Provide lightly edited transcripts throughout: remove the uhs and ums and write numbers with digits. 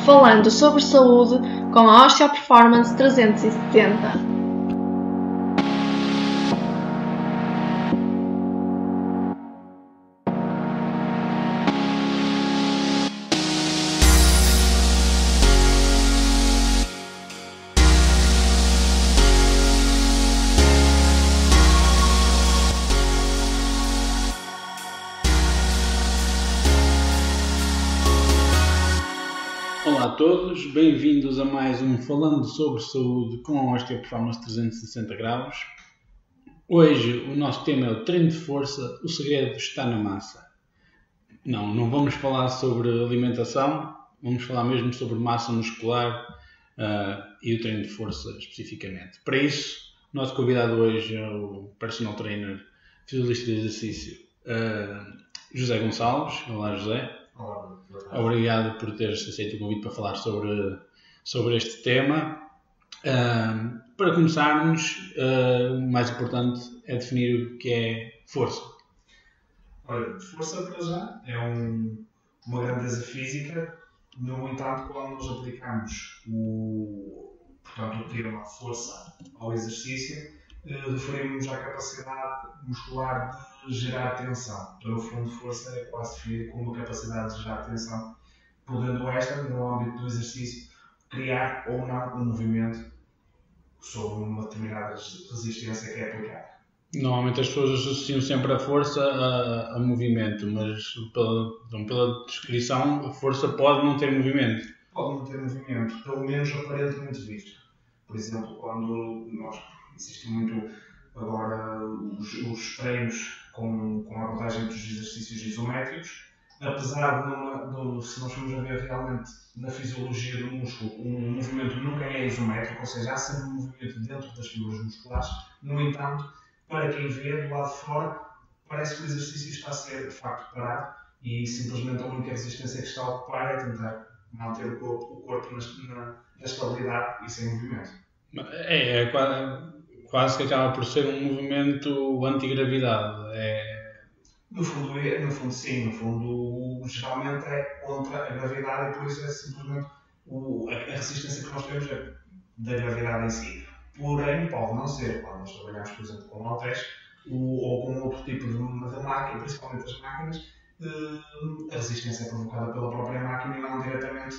falando sobre saúde com a Osteoperformance 360. Olá a todos, bem-vindos a mais um Falando sobre Saúde com a Osteoperformance 360 graus. Hoje o nosso tema é o treino de força, o segredo está na massa. Não vamos falar sobre alimentação, vamos falar mesmo sobre massa muscular e o treino de força especificamente. Para isso, o nosso convidado hoje é o personal trainer, fisiologista de exercício, José Gonçalves. Olá, José. Obrigado por teres aceito o convite para falar sobre este tema. Para começarmos, o mais importante é definir o que é força. Olha, força para já é uma grandeza física. No entanto, quando nós aplicamos o termo força ao exercício, referimos à capacidade muscular de gerar tensão. Então, no fundo, força é quase definida como uma capacidade de gerar tensão, podendo esta, no âmbito do exercício, criar ou não um movimento sobre uma determinada resistência que é aplicada. Normalmente as pessoas associam sempre a força a movimento, mas pela descrição, a força pode não ter movimento. Pode não ter movimento, pelo menos aparentemente visto. Por exemplo, quando existe muito agora os treinos com a abordagem dos exercícios isométricos, apesar de se nós formos a ver realmente na fisiologia do músculo, o movimento nunca é isométrico, ou seja, há sempre um movimento dentro das fibras musculares. No entanto, para quem vê do lado de fora, parece que o exercício está a ser de facto parado e simplesmente a única resistência que está a ocupar é tentar manter o corpo na estabilidade e sem movimento. É quase que acaba por ser um movimento antigravidade. No fundo sim, no fundo geralmente é contra a gravidade e por isso é simplesmente a resistência que nós temos é da gravidade em si. Porém, pode não ser, quando nós trabalhamos, por exemplo, com halteres ou com outro tipo de máquina, principalmente as máquinas, a resistência é provocada pela própria máquina e não diretamente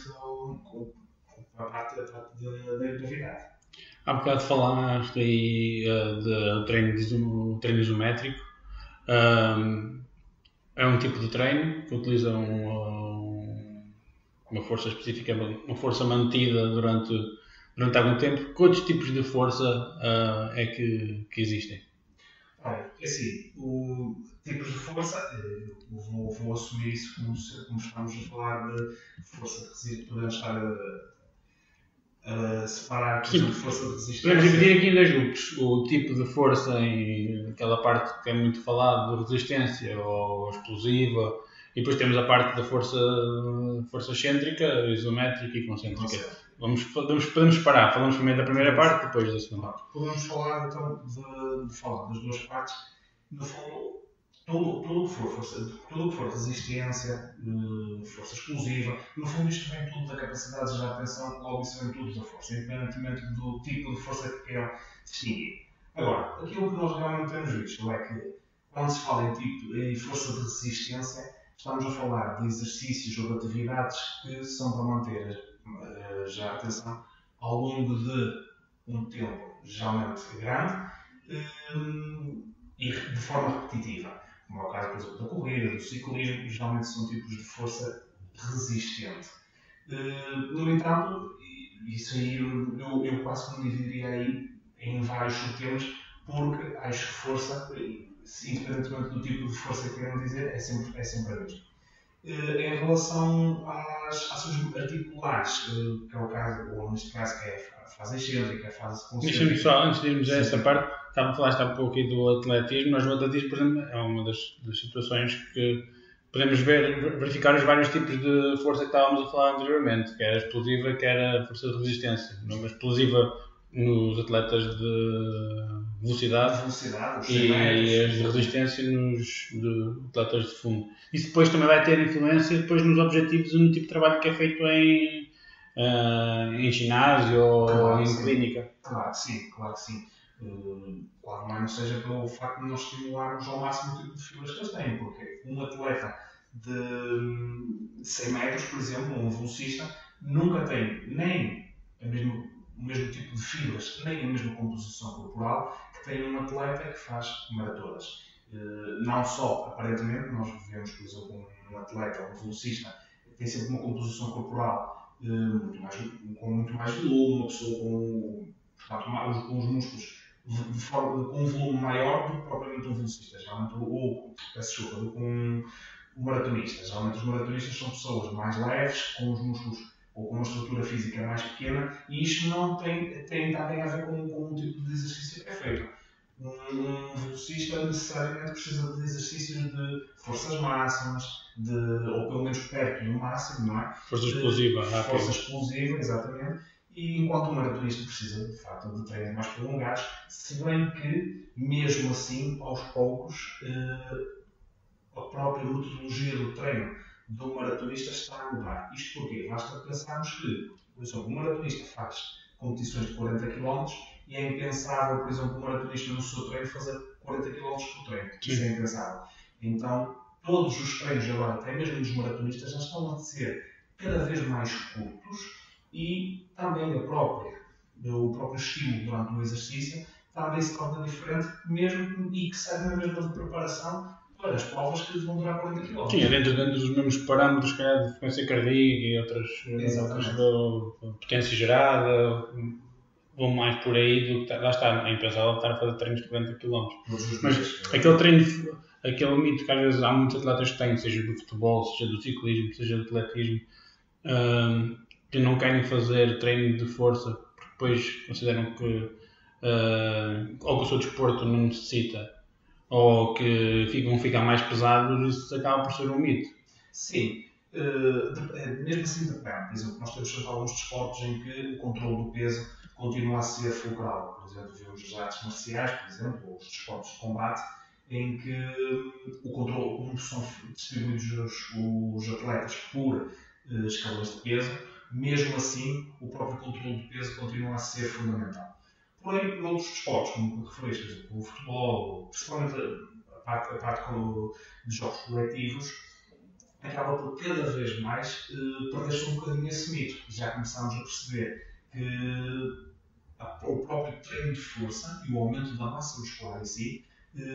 a parte da gravidade. Há bocado falaste aí de treino isométrico. É um tipo de treino que utiliza uma força específica, uma força mantida durante algum tempo. Que outros tipos de força é que existem? Olha, assim, tipos de força, vou assumir isso como estamos a falar de força de resistência, podemos estar a separar de força de resistência. Podemos dividir aqui em dois grupos. O tipo de força em aquela parte que é muito falado de resistência ou explosiva, e depois temos a parte da força excêntrica, isométrica e concêntrica. Podemos separar. Falamos primeiro da primeira parte, depois da segunda. Podemos falar então de falar das duas partes. No fundo, tudo o que for resistência, força explosiva, no fundo isto vem tudo da capacidade de gerar tensão, logo isso vem tudo da força, independentemente do tipo de força que queiram distinguir. Agora, aquilo que nós realmente temos visto é que quando se fala em força de resistência, estamos a falar de exercícios ou de atividades que são para manter já a tensão ao longo de um tempo geralmente grande e de forma repetitiva. Como é o caso, por exemplo, da corrida, do ciclismo, geralmente são tipos de força resistente. No entanto, isso aí eu quase que me dividiria aí em vários subtemas, porque acho que força, independentemente do tipo de força que querem dizer, é sempre a mesma. Em relação às suas articulares, que é o caso, ou neste caso, que é a fase excêntrica, a fase concêntrica. Deixa-me só, antes de irmos a essa parte, falaste há pouco aqui do atletismo, mas o atletismo, por exemplo, é uma das situações que podemos verificar os vários tipos de força que estávamos a falar anteriormente, que era a explosiva, que era a força de resistência. A explosiva nos atletas de velocidade e as de resistência nos atletas de fundo. Isso depois também vai ter influência depois nos objetivos e no tipo de trabalho que é feito em em ginásio ou Claro, em sim. clínica. Claro que sim, claro que sim. Claro, não seja pelo facto de nós estimularmos ao máximo o tipo de fibras que eles têm, porque um atleta de 100 metros, por exemplo, um velocista, nunca tem nem o mesmo tipo de fibras, nem a mesma composição corporal que tem um atleta que faz maratonas. Não só, aparentemente, nós vemos, por exemplo, um atleta, um velocista, que tem sempre uma composição corporal com muito mais volume, uma pessoa com os músculos com um volume maior do que propriamente um velocista, geralmente, peço desculpa, do que um maratonista. Geralmente os maratonistas são pessoas mais leves, com os músculos ou com uma estrutura física mais pequena, e isto não tem também a ver com o tipo de exercício que é feito. Um velocista necessariamente precisa de exercícios de forças máximas, ou pelo menos perto do máximo, não é? Força explosiva, rápida. Força explosiva, exatamente. E enquanto o maratonista precisa, de facto, de treinos mais prolongados, se bem que, mesmo assim, aos poucos, a própria metodologia do treino do maratonista está a mudar. Isto porquê? Basta pensarmos que, por exemplo, um maratonista faz competições de 40 km e é impensável, por exemplo, um maratonista no seu treino fazer 40 km por treino. Isso é impensável. Então, todos os treinos agora, até mesmo dos maratonistas, já estão a ser cada vez mais curtos e também o próprio estímulo durante o exercício também se torna diferente, mesmo e que serve na mesma de preparação para as provas que vão durar 40 km. Sim, dentro dos mesmos parâmetros, calhar, de frequência cardíaca e outras de potência gerada, vão mais por aí do que lá está, é impensável estar a fazer treinos de 40 km. Mas aquele treino, aquele mito que às vezes há muitos atletas que têm, seja do futebol, seja do ciclismo, seja do atletismo, que não querem fazer treino de força porque depois consideram que ou que o seu desporto não necessita ou que vão ficar mais pesados, isso acaba por ser um mito. Sim, mesmo assim depende. Por exemplo, nós temos sempre alguns desportos em que o controle do peso continua a ser fulcral. Por exemplo, vemos as artes marciais, por exemplo, ou os desportos de combate, em que o controle, como são distribuídos os atletas por escalas de peso, mesmo assim o próprio controle do peso continua a ser fundamental. Porém, noutros desportos, como referiste, por exemplo, o futebol, principalmente a parte de jogos coletivos, acaba por cada vez mais perder-se um bocadinho esse mito. Já começamos a perceber que o próprio treino de força e o aumento da massa muscular em si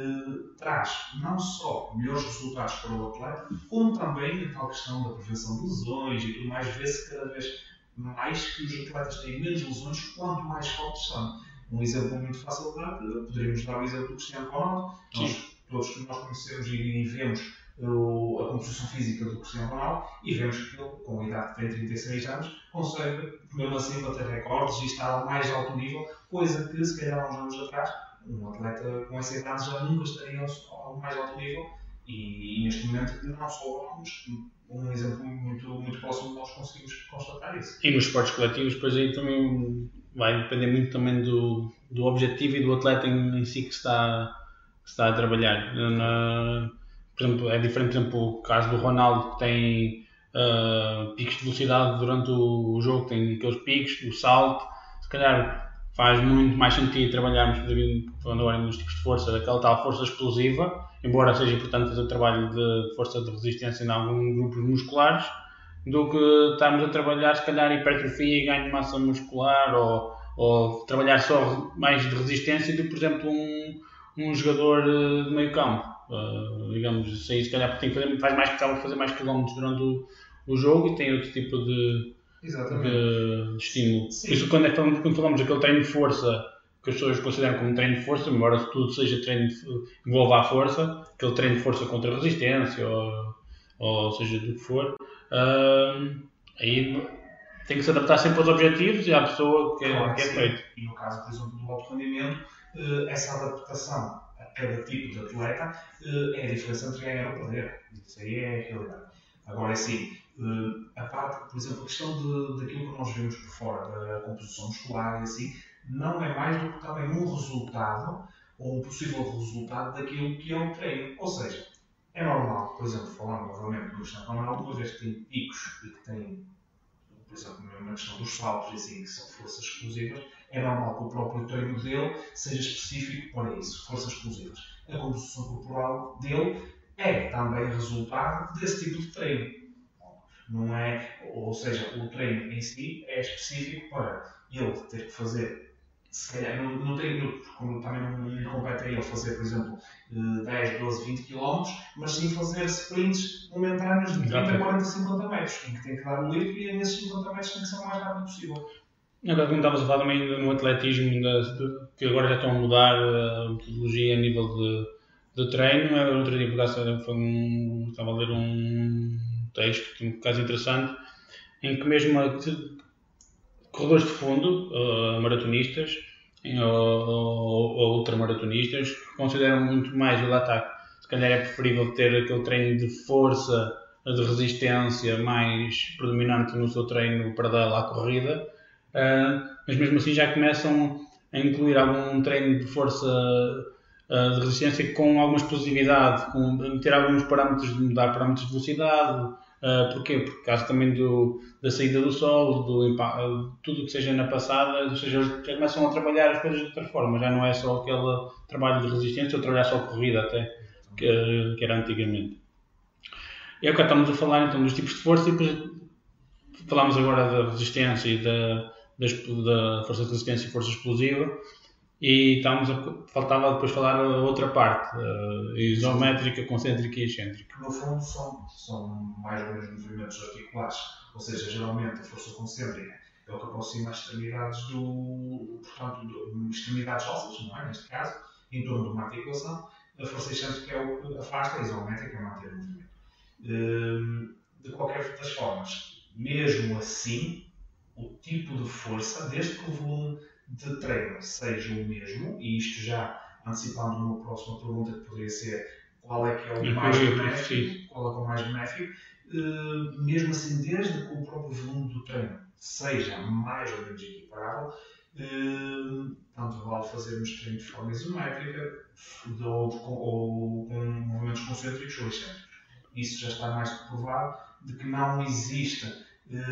traz não só melhores resultados para o atleta, como também a tal questão da prevenção de lesões e tudo mais. Vê-se cada vez mais que os atletas têm menos lesões quanto mais fortes são. Um exemplo muito fácil de dar, poderíamos dar o exemplo do Cristiano Ronaldo. Todos que nós conhecemos e vemos a composição física do Cristiano Ronaldo e vemos que ele, com a idade que tem 36 anos, consegue mesmo assim bater recordes e estar ao mais alto nível, coisa que se calhar há uns anos atrás um atleta com essa idade já nunca estaria ao mais alto nível e neste momento não só vamos um exemplo muito próximo de nós conseguimos constatar isso. E nos esportes coletivos, depois aí também vai depender muito também do objetivo e do atleta em si que está a trabalhar. Por exemplo, é diferente, por exemplo, o caso do Ronaldo, que tem picos de velocidade durante o jogo, tem aqueles picos, o salto. Se calhar faz muito mais sentido trabalharmos, falando agora nos tipos de força, daquela tal força explosiva, embora seja importante fazer o trabalho de força de resistência em alguns grupos musculares, do que estarmos a trabalhar, se calhar, hipertrofia e ganho de massa muscular, ou trabalhar só mais de resistência do que, por exemplo, um jogador de meio campo. Digamos, isso aí, se calhar, porque faz mais quilómetros durante o jogo e tem outro tipo de estímulo. Por isso, quando falamos daquele treino de força que as pessoas consideram como treino de força, embora tudo seja treino envolva a força, aquele treino de força contra resistência ou seja do que for, aí tem que se adaptar sempre aos objetivos e à pessoa que é feito. E no caso, por exemplo, do alto rendimento, essa adaptação a cada tipo de atleta é a diferença entre ganhar ou perder. Isso aí é a realidade. Agora, é assim, a parte, por exemplo, a questão daquilo que nós vemos por fora, da composição muscular e assim, não é mais do que também um resultado, ou um possível resultado daquilo que é o treino. Ou seja, é normal, por exemplo, falando novamente do Cristiano Ronaldo, uma vez que tem picos e que tem, por exemplo, na questão dos saltos, assim, que são forças explosivas, é normal que o próprio treino dele seja específico para isso, forças explosivas. A composição corporal dele é também resultado desse tipo de treino. Não é, ou seja, o treino em si é específico para ele ter que fazer, se calhar, não treino, como também não lhe compete a ele fazer, por exemplo, 10, 12, 20 km, mas sim fazer sprints momentâneos de 30, 40, 50 metros, em que tem que dar o litro e nesses 50 metros tem que ser o mais rápido possível. Agora, como estavas a falar também no atletismo, que agora já estão a mudar a metodologia a nível de treino, outro dia estava a ler um texto, um caso interessante, em que mesmo corredores de fundo, maratonistas ou ultramaratonistas, consideram muito mais o ataque. Se calhar é preferível ter aquele treino de força, de resistência mais predominante no seu treino paralelo à corrida, mas mesmo assim já começam a incluir algum treino de força, de resistência com alguma explosividade, com meter alguns parâmetros, de mudar parâmetros de velocidade. Porquê? Porque caso também da saída do sol, tudo que seja na passada, ou seja, já começam a trabalhar as coisas de outra forma, já não é só aquele trabalho de resistência ou trabalhar só corrida até, que era antigamente. E agora estamos a falar então dos tipos de força e depois falámos agora da resistência e da força de resistência e força explosiva. E faltava depois falar a outra parte, isométrica, concêntrica e excêntrica. No fundo são mais ou menos movimentos articulares, ou seja, geralmente a força concêntrica é o que aproxima as extremidades extremidades ósseas, não é? Neste caso, em torno de uma articulação. A força excêntrica é o que afasta, a isométrica é manter o movimento. De qualquer das formas, mesmo assim, o tipo de força, desde que o volume de treino seja o mesmo, e isto já antecipando uma próxima pergunta que poderia ser qual é que é o mais benéfico, mesmo assim, desde que o próprio volume do treino seja mais ou menos equiparável, tanto vale fazermos treino de forma isométrica ou com movimentos concêntricos ou excêntricos. Isso já está mais que provado de que não existe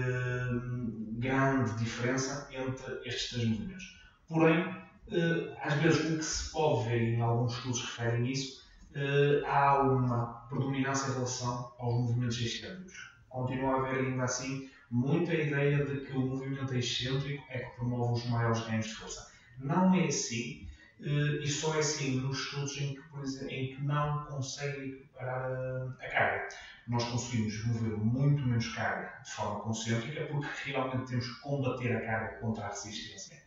grande diferença entre estes três movimentos. Porém, às vezes o que se pode ver, em alguns estudos que referem isso, há uma predominância em relação aos movimentos excêntricos. Continua a haver ainda assim muita ideia de que o movimento excêntrico é que promove os maiores ganhos de força. Não é assim, e só é assim nos estudos em que, por exemplo, em que não conseguem equiparar a carga. Nós conseguimos mover muito menos carga de forma concêntrica porque realmente temos que combater a carga contra a resistência.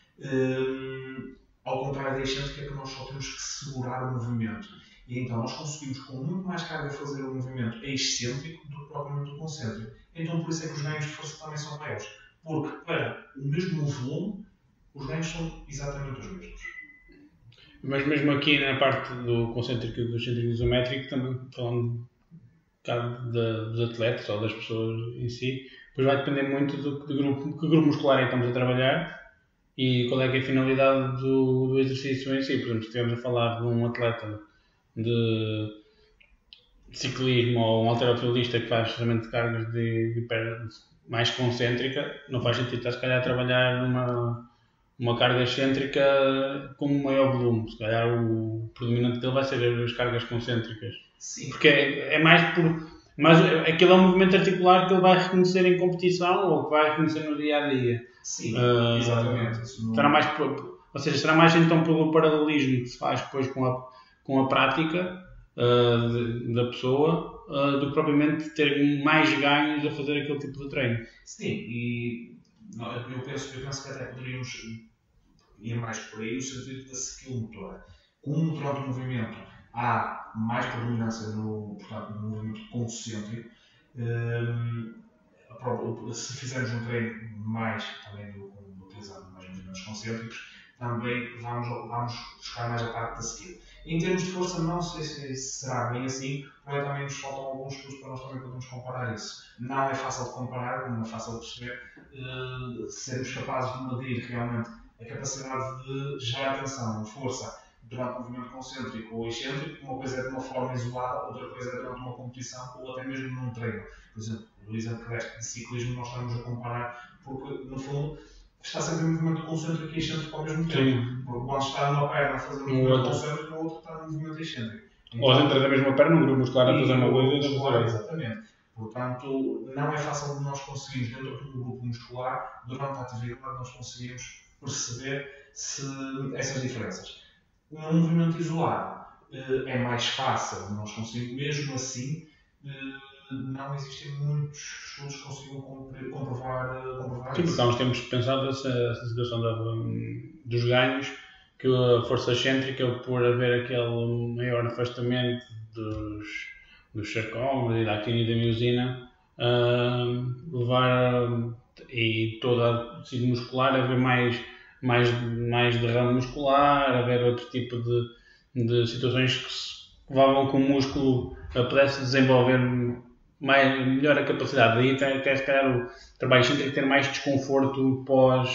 Ao contrário da excêntrica, que nós só temos que segurar o movimento. E então nós conseguimos com muito mais carga fazer o movimento excêntrico do que propriamente o concêntrico. Então por isso é que os ganhos de força também são maiores. Porque para o mesmo volume, os ganhos são exatamente os mesmos. Mas mesmo aqui na parte do concêntrico e do excêntrico isométrico, também falando dos atletas ou das pessoas em si, depois vai depender muito que grupo muscular é que estamos a trabalhar e qual é que é a finalidade do exercício em si. Por exemplo, se estivermos a falar de um atleta de ciclismo ou um halterofilisista que faz justamente cargas de perna mais concêntrica, não faz sentido estar se calhar a trabalhar uma carga excêntrica com um maior volume. Se calhar o predominante dele vai ser as cargas concêntricas. Sim. Porque é mais por... Mas aquilo é um movimento articular que ele vai reconhecer em competição ou que vai reconhecer no dia-a-dia. Sim, exatamente. Será mais então pelo paralelismo que se faz depois com a prática da pessoa do que propriamente ter mais ganhos a fazer aquele tipo de treino. Sim, e eu penso que até poderíamos ir mais por aí no sentido da skill motora. Como durante o movimento há mais predominância no movimento concêntrico, se fizermos um treino mais também utilizando mais movimentos concêntricos, também vamos buscar mais a parte da skill. Em termos de força, não sei se será bem assim, porque também nos faltam alguns estudos para nós também podermos comparar isso. Não é fácil de comparar, como não é fácil de perceber, sermos capazes de medir realmente a capacidade de gerar tensão, força, durante o movimento concêntrico ou excêntrico, uma coisa é de uma forma isolada, outra coisa é durante uma competição ou até mesmo num treino. Por exemplo, no exemplo que deste de ciclismo, nós estamos a comparar, porque no fundo está sempre em movimento concêntrico e excêntrico ao mesmo tempo. Sim. Porque quando está numa perna a fazer um movimento concêntrico, o outro está no movimento excêntrico. Então, ou dentro da mesma perna, um grupo muscular a fazer uma coisa e outra. Exatamente. Portanto, não é fácil de nós conseguirmos, dentro do grupo muscular, durante a atividade, nós conseguimos perceber essas diferenças. Um movimento isolado é mais fácil de nós conseguirmos, mesmo assim, não existem muitos estudos que consigam comprovar Sim, porque há uns tempos pensado essa situação dos ganhos, que a força excêntrica, por haver aquele maior afastamento dos sarcómeros e da actina e da miosina, levar e toda a tecido muscular a haver mais derrame muscular, haver outro tipo de situações que levavam que o músculo pudesse desenvolver melhor a capacidade. Daí até se calhar o trabalho excêntrico ter mais desconforto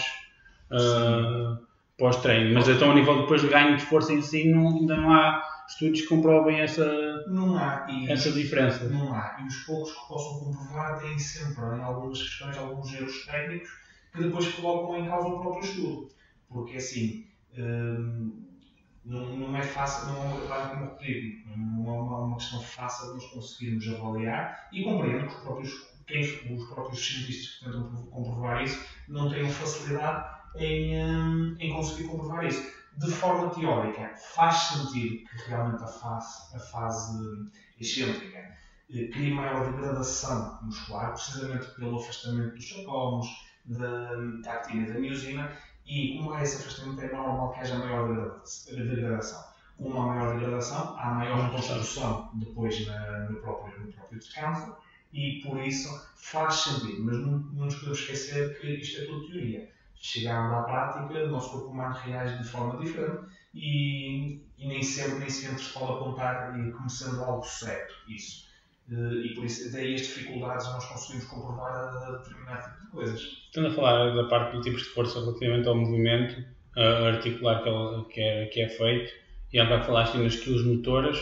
pós-treino. Mas então, a nível depois de ganho de força em si, ainda não há estudos que comprovem essa diferença. Não há. E os poucos que possam comprovar têm sempre, em algumas questões, alguns erros técnicos que depois colocam em causa o próprio estudo. Porque assim, não é fácil, não é uma questão fácil de nós conseguirmos avaliar, e compreendo que os próprios cientistas que tentam comprovar isso não tenham facilidade em conseguir comprovar isso. De forma teórica, faz sentido que realmente a fase excêntrica crie maior degradação muscular, precisamente pelo afastamento dos sarcómeros, da actina e da miosina, e como há esse afastamento, é normal que haja maior degradação. Com uma maior degradação, há maior reconstrução depois no próprio descanso, e por isso faz sentido. Mas não nos podemos esquecer que isto é tudo teoria. Chegando à prática, o nosso corpo humano reage de forma diferente e nem sempre se pode apontar como sendo algo certo isso. E por isso, daí as dificuldades nós conseguimos comprovar determinado tipo de coisas. Estando a falar da parte do tipos de força relativamente ao movimento articular que é feito, e ela falaste nas skills motoras,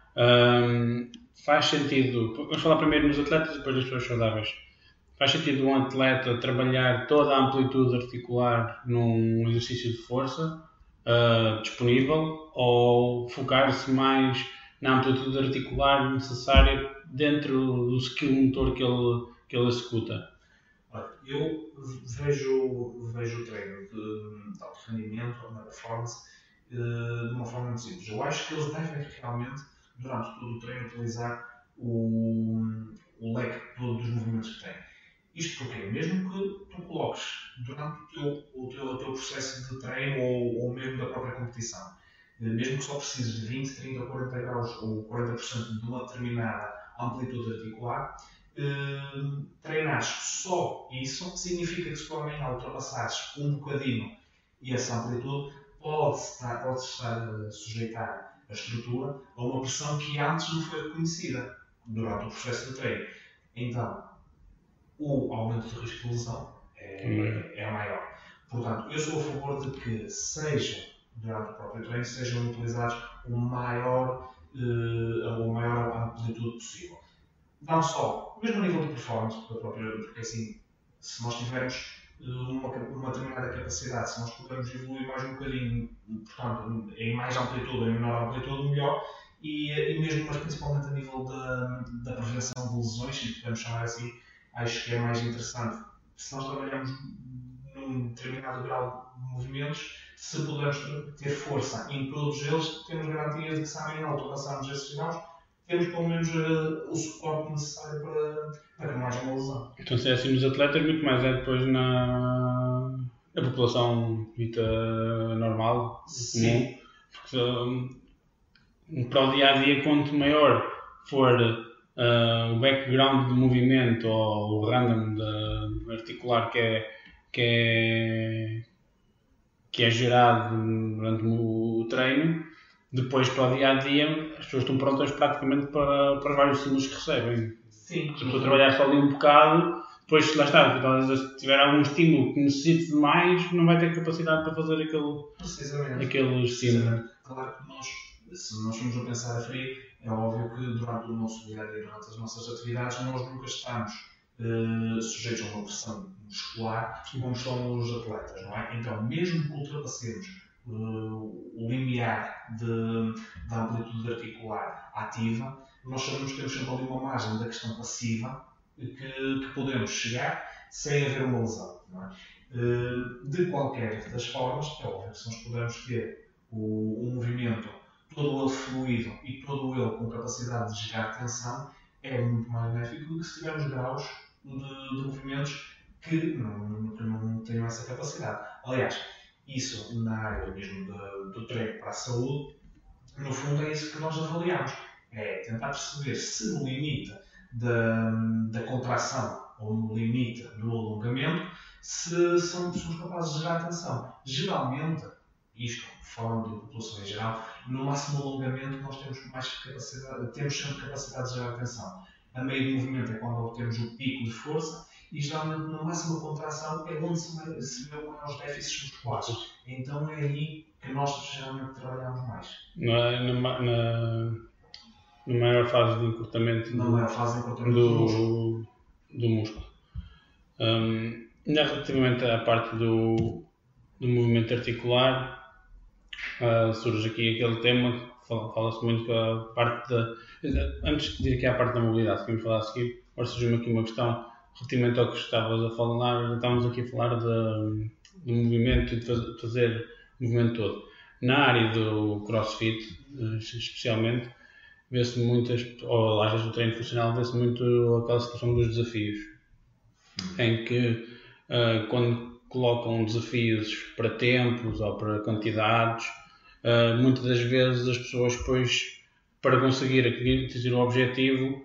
faz sentido, vamos falar primeiro nos atletas e depois das pessoas saudáveis. Faz sentido um atleta trabalhar toda a amplitude articular num exercício de força disponível, ou focar-se mais na amplitude articular necessária dentro do skill motor que ele executa? Eu vejo o treino de alto rendimento, na performance, de uma forma muito simples. Eu acho que eles devem realmente, durante todo o treino, utilizar o leque todo dos movimentos que têm. Isto porque, mesmo que tu coloques durante o teu processo de treino ou mesmo da própria competição, mesmo que só precises de 20, 30, 40 graus ou 40% de uma determinada amplitude articular, treinares só isso significa que se tu amanhã ultrapassares um bocadinho essa amplitude, podes estar a sujeitar a estrutura a uma pressão que antes não foi reconhecida durante o processo de treino. Então, o aumento de risco de lesão é maior. Portanto, eu sou a favor de que durante o próprio treino, sejam utilizados a maior amplitude possível. Não só, mesmo a nível de performance, porque assim, se nós tivermos uma determinada capacidade, se nós pudermos evoluir mais um bocadinho, portanto, em mais amplitude, em menor amplitude, melhor, e mesmo, mas principalmente a nível da prevenção de lesões, se podemos chamar assim, acho que é mais interessante. Se nós trabalhamos num determinado grau de movimentos, se pudermos ter força em todos eles, temos garantias de que se amanhã ultrapassarmos esses graus, temos pelo menos o suporte necessário para que não haja uma lesão. Então, se é assim nos atletas, muito mais é depois na população dita normal, comum, porque para o dia a dia, quanto maior for o background de movimento ou o random articular que é gerado durante o treino, depois para o dia a dia as pessoas estão prontas praticamente para vários estímulos que recebem. Sim. Se a pessoa trabalhar só ali um bocado, depois, lá está, se tiver algum estímulo que necessite de mais, não vai ter capacidade para fazer aquele estímulo. Claro que nós, se nós formos a pensar a frio, é óbvio que durante o nosso dia a dia, durante as nossas atividades, nós nunca estamos sujeitos a uma pressão muscular como estão os atletas, não é? Então, mesmo que ultrapassemos o limiar da amplitude articular ativa, nós sabemos que temos sempre ali uma margem da questão passiva que podemos chegar sem haver uma lesão, não é? De qualquer das formas, é óbvio que se nós pudermos ter o movimento todo ele fluido e todo ele com capacidade de gerar tensão, é muito mais benéfico do que se tivermos graus de movimentos que não tenham essa capacidade. Aliás, isso na área mesmo do treino para a saúde, no fundo é isso que nós avaliamos. É tentar perceber se no limite da contração ou no limite do alongamento, se somos capazes de gerar tensão. Geralmente, isto falando de população em geral, no máximo alongamento nós temos mais capacidade, temos sempre capacidade de gerar tensão. A meio do movimento é quando obtemos o pico de força e geralmente na máxima contração é onde se vê maiores déficits musculares. Então é aí que nós geralmente trabalhamos mais. Na maior fase de encurtamento do músculo. Relativamente à parte do movimento articular, surge aqui aquele tema, fala-se muito que a parte antes de ir aqui à parte da mobilidade, que vamos falar a seguir, agora surgiu-me aqui uma questão relativamente ao que estavas a falar, estávamos aqui a falar do movimento e de fazer o movimento todo. Na área do CrossFit, especialmente, vê-se muitas, ou às vezes o treino funcional, vê-se muito aquela situação dos desafios, em que quando colocam desafios para tempos ou para quantidades, muitas das vezes as pessoas depois, para conseguir atingir o objetivo,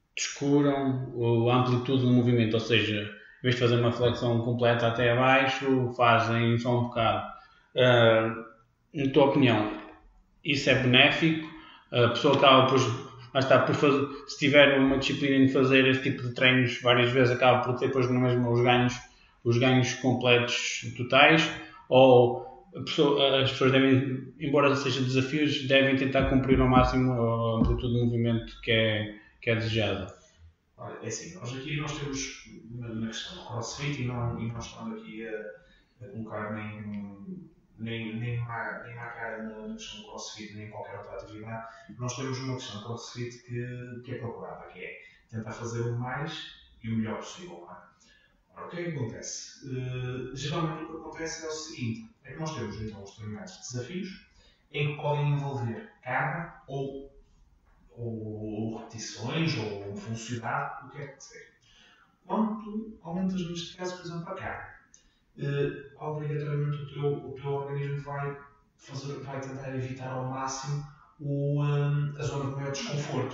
descuram a amplitude do movimento, ou seja, em vez de fazer uma flexão completa até abaixo, fazem só um bocado. Na tua opinião, isso é benéfico? A pessoa acaba por fazer, se tiver uma disciplina de fazer este tipo de treinos várias vezes, acaba por ter depois no mesmo os ganhos completos totais, ou as pessoas devem, embora sejam desafios, devem tentar cumprir ao máximo a amplitude de movimento que é desejada? Olha, é assim, nós temos na questão do CrossFit e não estamos aqui a colocar nem má cara na questão do CrossFit, nem em qualquer outra atividade. Nós temos uma questão do CrossFit que é procurada, que é tentar fazer o mais e o melhor possível. Ora, o que é que acontece? Geralmente o que acontece é o seguinte, é que nós temos então os determinados desafios em que podem envolver carga ou repetições ou velocidade, o que é que seja. Quando tu aumentas neste caso, por exemplo, a carga, obrigatoriamente o teu organismo vai tentar evitar ao máximo a zona de maior desconforto.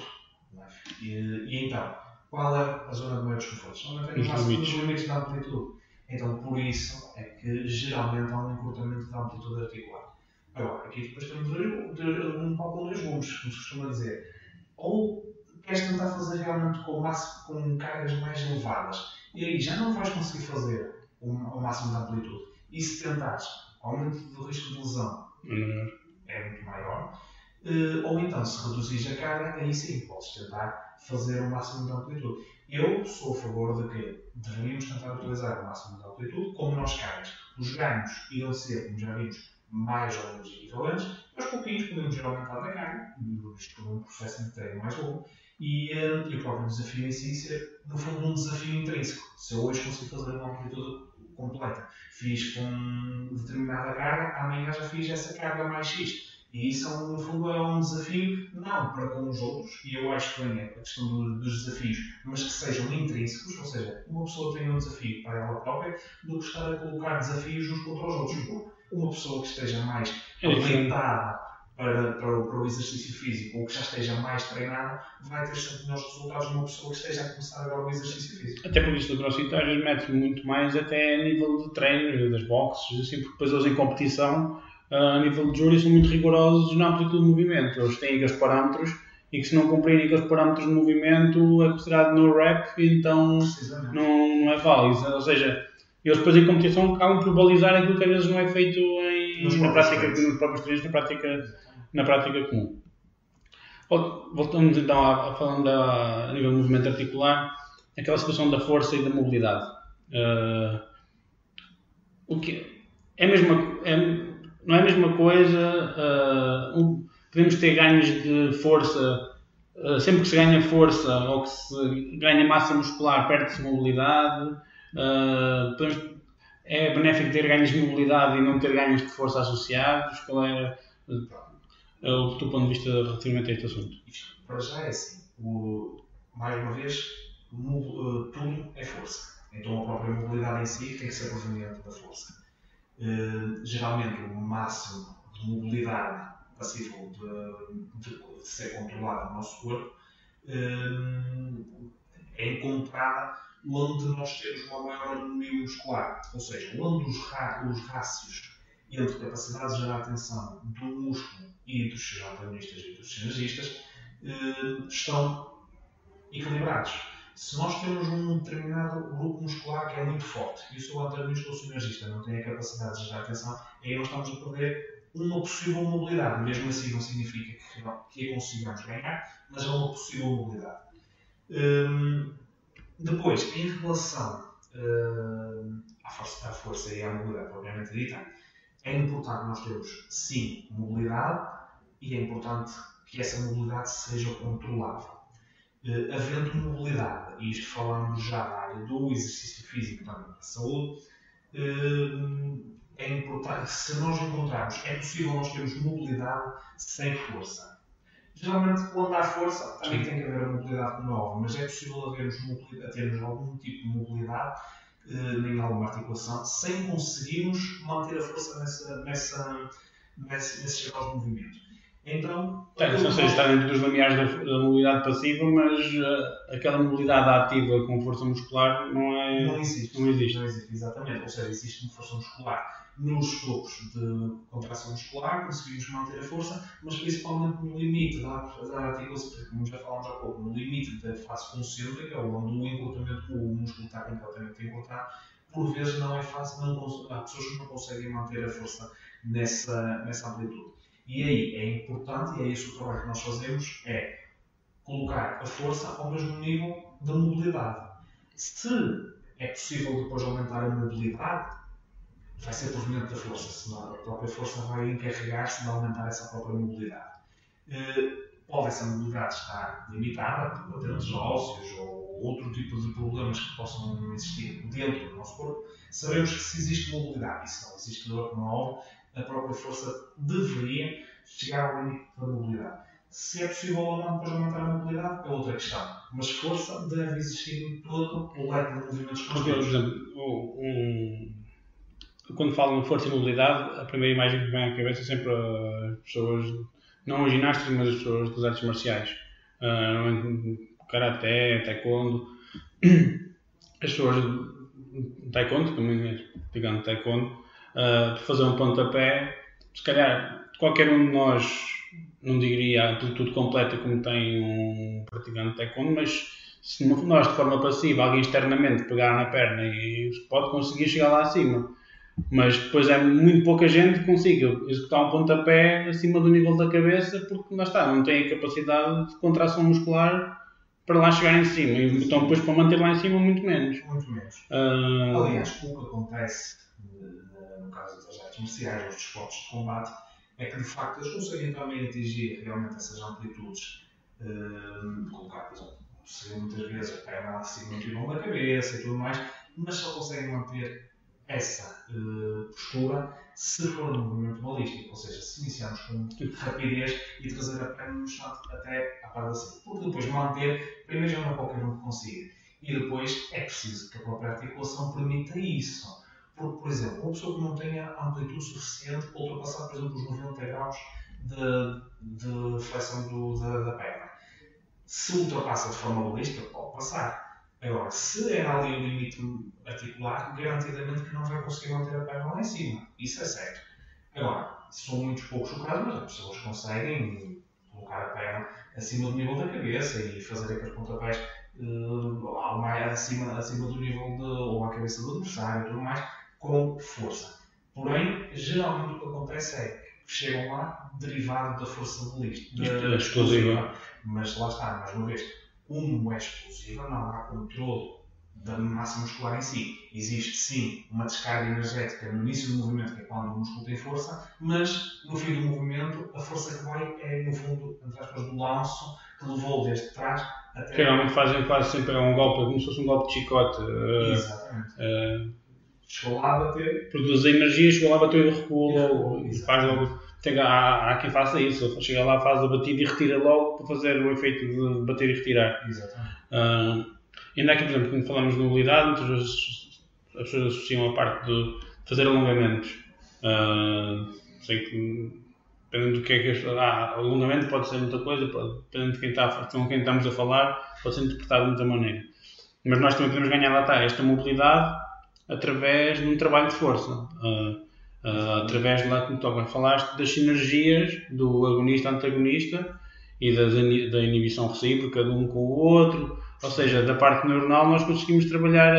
E então, qual é a zona de maior desconforto? Geralmente é os limites da amplitude. Então, por isso é que geralmente há um encurtamento da amplitude articular. Agora, aqui depois temos um pau com dois gumes, como se costuma dizer. Ou queres tentar fazer realmente com cargas mais elevadas, e aí já não vais conseguir fazer o máximo de amplitude. E se tentares, o aumento do risco de lesão é muito maior. Ou então, se reduzires a carga, aí sim podes tentar fazer o máximo de amplitude. Eu sou a favor de que deveríamos tentar utilizar o máximo de amplitude como nós cargas. Os ganhos irão ser, como já vimos, mais ou menos equivalentes, mas pouquinhos podemos ir aumentando a carga, isto por um processo de treino mais longo, e o próprio desafio em si ser, no fundo, um desafio intrínseco. Se eu hoje consigo fazer uma amplitude completa, fiz com determinada carga, amanhã já fiz essa carga mais X. E isso, no fundo, é um desafio, não para com os outros, e eu acho que vem a questão dos desafios, mas que sejam intrínsecos, ou seja, uma pessoa tem um desafio para ela própria, do que estar a colocar desafios uns contra os outros. Uma pessoa que esteja mais habilitada para o exercício físico, ou que já esteja mais treinada, vai ter sempre melhores resultados de uma pessoa que esteja a começar agora o exercício físico. Até por isso, o CrossFit às vezes mete muito mais até a nível de treino, das boxes, assim, porque depois eles em competição, a nível de júri, são muito rigorosos na amplitude de movimento. Eles têm aqueles parâmetros e que se não cumprirem aqueles parâmetros de movimento é considerado no rep, então não é válido. Ou seja, eles depois em competição acabam por balizar aquilo que às vezes não é feito na prática, nos próprios treinos, na prática comum. Voltamos então falando a nível de movimento articular, aquela situação da força e da mobilidade. O que é não é a mesma coisa. Podemos ter ganhos de força, sempre que se ganha força ou que se ganha massa muscular, perde-se mobilidade. É benéfico ter ganhos de mobilidade e não ter ganhos de força associados? Qual é o teu ponto de vista relativamente a este assunto? Isto, para já é assim, mais uma vez, tudo é força. Então a própria mobilidade em si tem que ser proveniente da força. Geralmente o máximo de mobilidade passível de ser controlado no nosso corpo é encontrada onde nós temos uma maior autonomia muscular, ou seja, onde os rácios entre capacidade de gerar tensão do músculo e dos seus antagonistas e dos sinergistas estão equilibrados. Se nós temos um determinado grupo muscular que é muito forte e o seu antagonista ou sinergista não tem a capacidade de gerar tensão, aí nós estamos a perder uma possível mobilidade. Mesmo assim não significa que a consigamos ganhar, mas é uma possível mobilidade. Depois, em relação à força e à mobilidade propriamente dita, é importante nós termos, sim, mobilidade e é importante que essa mobilidade seja controlável. Havendo mobilidade, e isto falando já da área do exercício físico também da saúde, é importante, se nós encontrarmos, é possível nós termos mobilidade sem força. Geralmente, quando há força, também tem que haver a mobilidade como nova, mas é possível termos algum tipo de mobilidade em alguma articulação sem conseguirmos manter a força nesse geral de movimento. Então, não sei se está dentro dos limiares da mobilidade passiva, mas aquela mobilidade ativa com força muscular não existe. Não existe, exatamente. Ou seja, existe uma força muscular nos topos de contração muscular, conseguimos manter a força, mas principalmente no limite da articulação, como já falámos há pouco, no limite da face concêntrica, onde o encurtamento o músculo está completamente encurtado, por vezes não é fácil, há pessoas que não conseguem manter a força nessa amplitude. E aí é importante, e é isso o trabalho que nós fazemos, é colocar a força ao mesmo nível da mobilidade. Se é possível depois aumentar a mobilidade, vai ser proveniente da força, senão a própria força vai encarregar-se de aumentar essa própria mobilidade. Pode essa mobilidade estar limitada por aterros ósseos ou outro tipo de problemas que possam existir dentro do nosso corpo. Sabemos que se existe mobilidade e se não existe dor, como é óbvio, a própria força deveria chegar ao limite da mobilidade. Se é possível ou não depois aumentar a mobilidade é outra questão, mas força deve existir em todo o leque de movimentos que nós temos. Por exemplo, quando falam de força e mobilidade, a primeira imagem que me vem à cabeça é sempre as pessoas, não os ginastas, mas as pessoas das artes marciais. Karaté, taekwondo. As pessoas de taekwondo, também digamos taekwondo, para fazer um pontapé, se calhar qualquer um de nós não diria a amplitude completa como tem um praticante de taekwondo, mas se nós de forma passiva, alguém externamente pegar na perna e pode conseguir chegar lá acima. Mas depois é muito pouca gente que consiga executar um pontapé acima do nível da cabeça porque lá está, não tem a capacidade de contração muscular para lá chegar em cima. E então depois para manter lá em cima muito menos. Muito menos. Aliás, o que acontece no caso das artes marciais ou dos esportes de combate é que de facto eles conseguem também atingir realmente essas amplitudes. Colocar, por exemplo, muitas vezes a perna acima do nível da cabeça e tudo mais, mas só conseguem manter essa postura se for um movimento balístico, ou seja, se iniciarmos com rapidez e trazer a perna no chão até à parte da cima. Porque depois manter, primeiro já não é qualquer um que consiga. E depois é preciso que a própria articulação permita isso. Porque, por exemplo, uma pessoa que não tenha amplitude suficiente para ultrapassar, por exemplo, os 90 graus de flexão da perna. Se ultrapassa de forma balística, pode passar. Agora, se é ali o limite articular, garantidamente que não vai conseguir manter a perna lá em cima. Isso é certo. Agora, são muitos poucos os casos, mas as pessoas conseguem colocar colocar a perna acima do nível da cabeça e fazer aqueles pontapés acima do nível ou à cabeça do adversário e tudo mais, com força. Porém, geralmente o que acontece é que chegam lá derivado da força explosiva. Mas lá está, mais uma vez, como é explosiva, não há controle da massa muscular em si. Existe sim uma descarga energética no início do movimento, que é quando o músculo tem força, mas no fim do movimento a força que vai é, no fundo, entre aspas, do lanço que levou desde trás até... Geralmente fazem quase sempre um golpe, como se fosse um golpe de chicote. Exatamente. Chegou lá a bater. Produz energia, chegou lá a bater e recua e faz logo. Há quem faça isso, chega lá, faz a batida e retira logo para fazer o efeito de bater e retirar. Exatamente. Ainda aqui, por exemplo, quando falamos de mobilidade, muitas vezes as pessoas associam a parte de fazer alongamentos. Sei que, dependendo do que é que alongamento pode ser muita coisa, dependendo de com quem estamos a falar, pode ser interpretado de muita maneira. Mas nós também podemos ganhar esta mobilidade através de um trabalho de força. Através de lá que falaste das sinergias do agonista-antagonista e da inibição recíproca de um com o outro, ou seja, da parte neuronal nós conseguimos trabalhar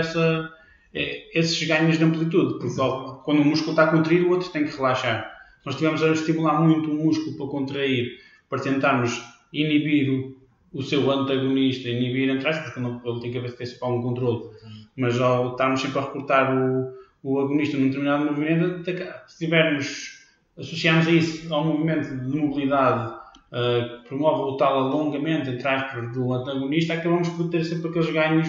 esses ganhos de amplitude, porque quando o músculo está contraído o outro tem que relaxar. Se nós estivermos a estimular muito o músculo para contrair, para tentarmos inibir o seu antagonista, inibir entre aspas, porque ele tem que ter sempre algum controle, mas ao estarmos sempre a recortar o agonista num determinado movimento, se associarmos a isso ao movimento de mobilidade que promove o tal alongamento entre aspas do antagonista, acabamos por ter sempre aqueles ganhos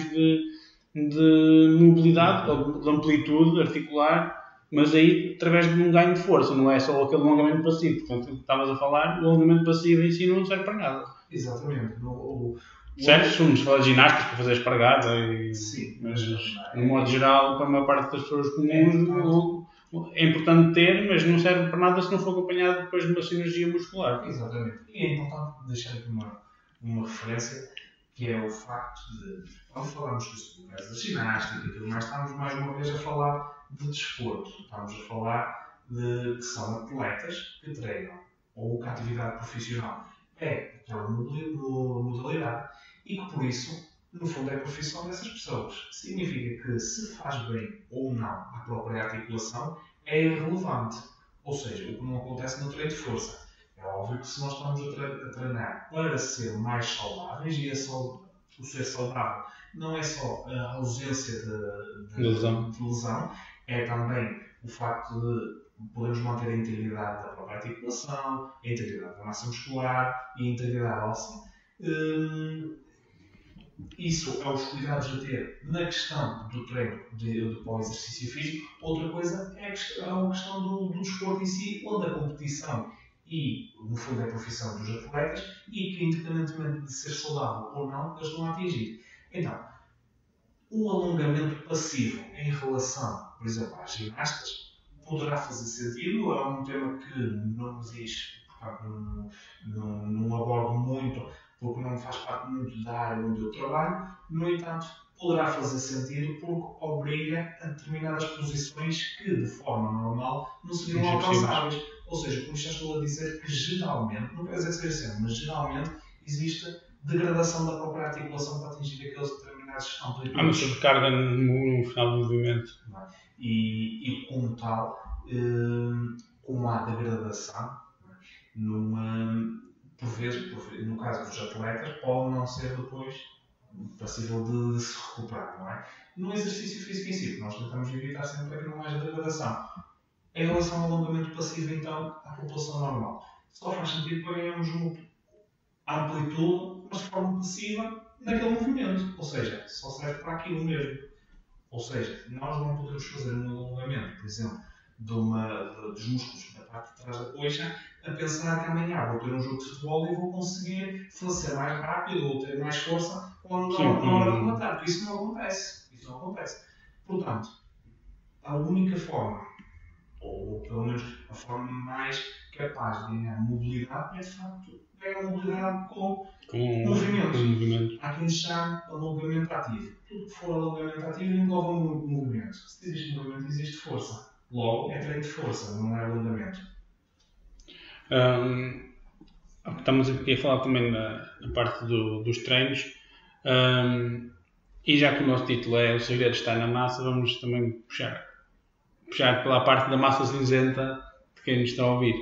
de mobilidade ou de amplitude articular, mas aí através de um ganho de força, não é só aquele alongamento passivo. Portanto, o que estavas a falar, o alongamento passivo em si não serve para nada. Exatamente. Certo? Se fala de ginásticas para fazer espargata, sim, mas no modo geral, para a maior parte das pessoas comuns, é importante ter, mas não serve para nada se não for acompanhado depois de uma sinergia muscular. Exatamente. E é importante deixar aqui uma referência, que é o facto de, quando falamos do caso da ginástica e tudo mais, estamos mais uma vez a falar de desporto. Estamos a falar de que são atletas que treinam, ou que a atividade profissional é aquela modalidade e que por isso, no fundo, é a profissão dessas pessoas. Significa que se faz bem ou não a própria articulação é irrelevante. Ou seja, o que não acontece no treino de força. É óbvio que se nós estamos a treinar para ser mais saudáveis, e o ser saudável não é só a ausência de lesão, é também o facto de podemos manter a integridade da própria articulação, a integridade da massa muscular e a integridade óssea. Isso é os cuidados a ter na questão do treino para o exercício físico. Outra coisa é a questão do desporto em si, onde a competição e, no fundo, a profissão dos atletas e que, independentemente de ser saudável ou não, eles estão a atingir. Então, o alongamento passivo em relação, por exemplo, às ginastas, poderá fazer sentido. É um tema que não me diz, portanto, não abordo muito, porque não faz parte muito da área onde eu trabalho. No entanto, poderá fazer sentido porque obriga a determinadas posições que, de forma normal, não seriam alcançáveis. Ou seja, como já estou a dizer, que geralmente, não quer dizer que seja sempre, mas geralmente existe degradação da própria articulação para atingir aqueles determinados amplitudes. Há uma sobrecarga no final do movimento. E como tal, como há degradação, por vezes, no caso dos atletas, pode não ser depois passível de se recuperar, não é? No exercício físico em si, nós tentamos evitar sempre que não haja degradação. Em relação ao alongamento passivo, então, à população normal, só faz sentido para ganharmos uma amplitude, mas de forma passiva, naquele movimento. Ou seja, só serve para aquilo mesmo. Ou seja, nós não podemos fazer um alongamento, por exemplo, dos músculos da parte de trás da coxa, a pensar que amanhã vou ter um jogo de futebol e vou conseguir ser mais rápido ou ter mais força quando na hora de matar. Isso não acontece. Portanto, a única forma, ou pelo menos a forma mais capaz de ganhar mobilidade, é de facto ganhar mobilidade com movimento. Há quem chame alongamento ativo. Tudo que for alongamento ativo engloba um movimento. Se existe movimento, existe força. Logo, é treino de força, não é alongamento. Estamos aqui a falar também na parte dos treinos. E já que o nosso título é O Segredo Está na Massa, vamos também puxar pela parte da massa cinzenta de quem nos está a ouvir.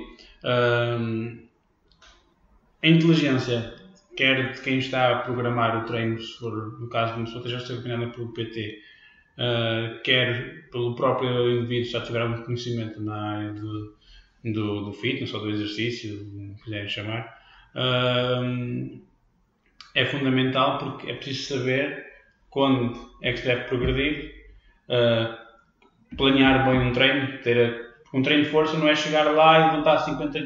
A inteligência, quer de quem está a programar o treino, se for no caso de uma pessoa que já esteja acompanhada pelo PT, quer pelo próprio indivíduo, já tiver algum conhecimento na área do fitness ou do exercício, como quiserem chamar, é fundamental porque é preciso saber quando é que se deve progredir, planear bem um treino. Um treino de força não é chegar lá e levantar 50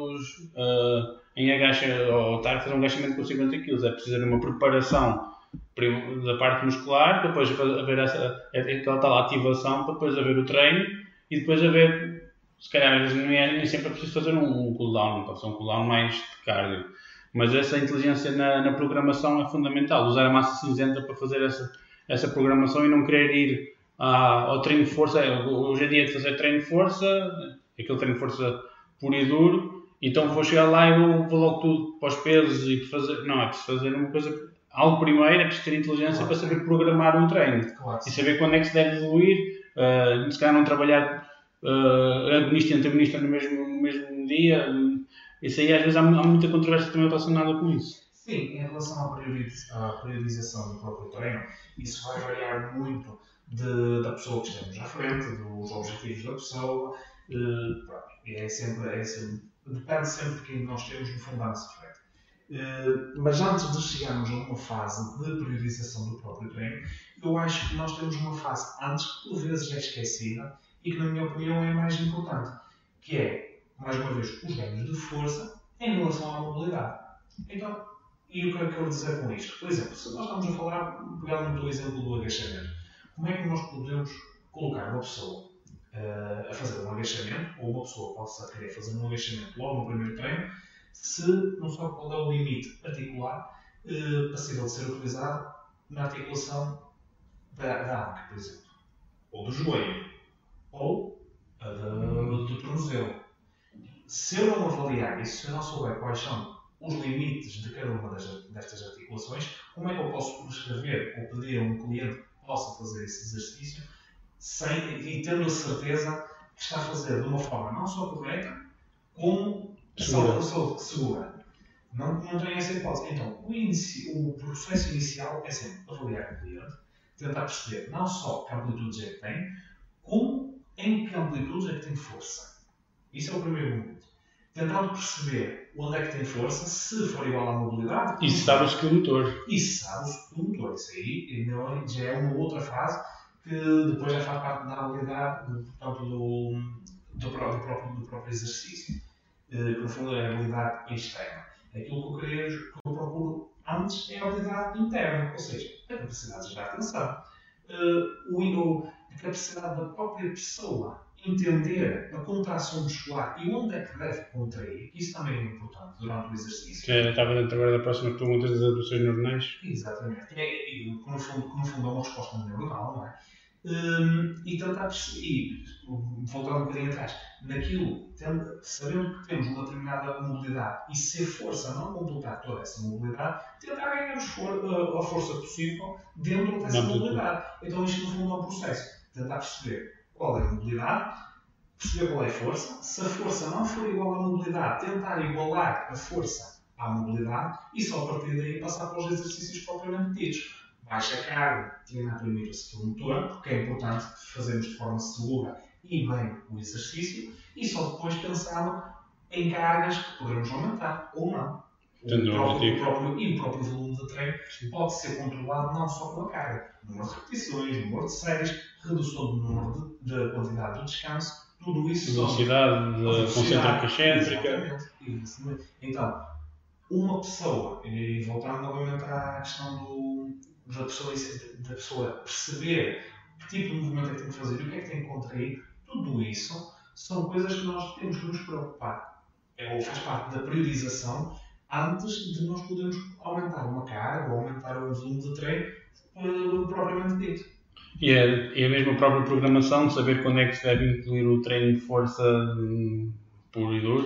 kg em agacha ou estar a fazer um agachamento com 50 kg. É preciso ter uma preparação da parte muscular, depois haver aquela tal ativação, para depois haver o treino e depois haver, se calhar nem sempre é preciso fazer um cooldown, pode ser um cooldown mais de cardio. Mas essa inteligência na programação é fundamental. Usar a massa cinzenta para fazer essa programação e não querer ir ao treino de força. Hoje é dia de fazer treino de força, aquele treino de força puro e duro, então vou chegar lá e vou logo tudo para os pesos e fazer. Não, é preciso fazer uma coisa. Algo primeiro, é preciso ter inteligência para saber programar um treino e saber quando é que se deve evoluir. Se calhar não trabalhar agonista e antagonista no mesmo dia. Isso aí às vezes há muita controvérsia também relacionada com isso. Sim, em relação à priorização do próprio treino, isso vai variar muito da pessoa que estamos à frente, dos objetivos da pessoa, depende sempre de quem nós temos no fundo à nossa frente. Mas antes de chegarmos a uma fase de priorização do próprio treino, eu acho que nós temos uma fase antes que por vezes é esquecida e que na minha opinião é a mais importante, que é, mais uma vez, os ganhos de força em relação à mobilidade. Então, e o que é que eu quero dizer com isto? Por exemplo, se nós estamos a falar, pegando o exemplo do agachamento, como é que nós podemos colocar uma pessoa a fazer um agachamento, ou uma pessoa possa querer fazer um agachamento logo no primeiro treino, se não sabe qual é o limite articular passível de ser utilizado na articulação da anca, por exemplo, ou do joelho, ou do tornozelo. Se eu não avaliar isso, se eu não souber quais são os limites de cada uma destas articulações, como é que eu posso prescrever ou pedir a um cliente que possa fazer esse exercício e tendo a certeza que está a fazer de uma forma não só correta, como segura. Não tem essa hipótese. Então, o processo inicial é sempre avaliar o cliente, tentar perceber não só que amplitudes é que tem, como em que amplitudes é que tem força. Isso é o primeiro momento. Tentando perceber onde é que tem força, se for igual à mobilidade. E se sabe o skill motor. Isso aí já é uma outra fase que depois já faz parte da habilidade do próprio exercício. Que no fundo é a habilidade externa. Aquilo que eu procuro antes é a habilidade interna, ou seja, a capacidade de gerar atenção, a capacidade da própria pessoa entender a contração muscular e onde é que deve contrair, isso também é importante durante o exercício. Estava dentro agora da próxima pergunta das adaptações neuronais. Exatamente. Que no fundo é uma resposta neuronal, não é? E tentar perceber, voltar um bocadinho atrás, sabendo que temos uma determinada mobilidade e se a força não completar toda essa mobilidade, tentar ganhar a força possível dentro dessa mobilidade. Então isto no fundo é um processo. Tentar perceber qual é a mobilidade, perceber qual é a força. Se a força não for igual à mobilidade, tentar igualar a força à mobilidade e só a partir daí passar para os exercícios propriamente ditos. Baixa carga, treinar primeiro o skill motor, porque é importante fazermos de forma segura e bem o exercício, e só depois pensar em cargas que podemos aumentar ou não. O próprio volume de treino pode ser controlado não só pela carga, número de repetições, número de séries, redução do número da quantidade do descanso, tudo isso. Velocidade concêntrica excêntrica. Então, uma pessoa, e voltando novamente à questão da pessoa perceber que tipo de movimento é que tem que fazer e o que é que tem que contrair, tudo isso são coisas que nós temos que nos preocupar. Ou faz parte da priorização antes de nós podermos aumentar uma carga ou aumentar o volume de treino propriamente dito. E a mesma própria programação, de saber quando é que se deve incluir o treino de força puro e duro,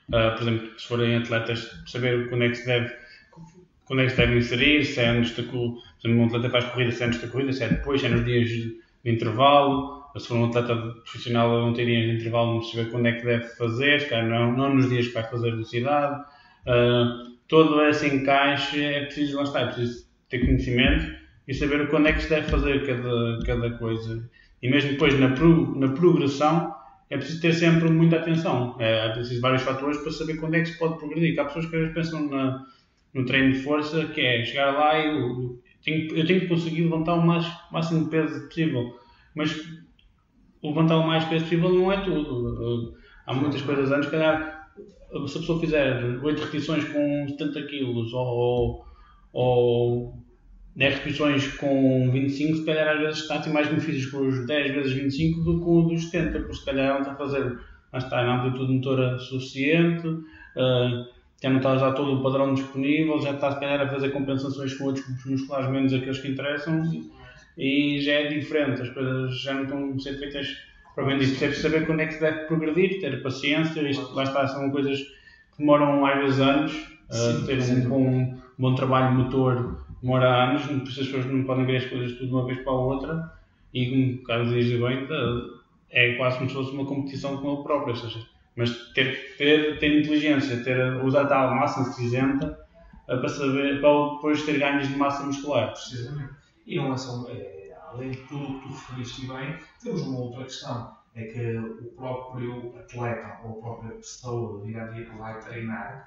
Por exemplo, se forem atletas, saber quando é que se deve inserir, se é antes da corrida, por exemplo, um atleta faz corrida, se é antes da corrida, se é depois, se é nos dias de intervalo. Se for um atleta profissional, não tem dias de intervalo, mas saber quando é que deve fazer, se calhar não nos dias que vai fazer velocidade. Todo esse encaixe é preciso, lá está, é preciso ter conhecimento e saber quando é que se deve fazer cada coisa. E mesmo depois na progressão, é preciso ter sempre muita atenção. É preciso vários fatores para saber quando é que se pode progredir. Porque há pessoas que às vezes pensam no treino de força, que é chegar lá e eu tenho que conseguir levantar o máximo de peso possível. Mas levantar o mais peso possível não é tudo. Há muitas coisas antes, se calhar, se a pessoa fizer 8 repetições com 70 kg ou 10 repetições com 25, se calhar às vezes está a ter mais benefícios com os 10 vezes 25 do que com os 70, porque se calhar não está a fazer, lá está, a amplitude motora suficiente, já não está a usar todo o padrão disponível, já está se calhar a fazer compensações com outros grupos musculares menos aqueles que interessam e já é diferente, as coisas já não estão a ser feitas para bem disso. Precisa saber quando é que se deve progredir, ter paciência, isto lá está, são coisas que demoram às vezes anos, ter um bom trabalho motor demora anos, por isso as pessoas não podem ver as coisas tudo de uma vez para a outra e como o Carlos diz bem, é quase como se fosse uma competição com ele próprio, ou seja, mas ter inteligência, usar tal massa cinzenta para saber, para depois ter ganhos de massa muscular. Precisamente. E não é só, além de tudo o que tu referiste bem, temos uma outra questão, é que o próprio atleta ou a própria pessoa do dia a dia que vai treinar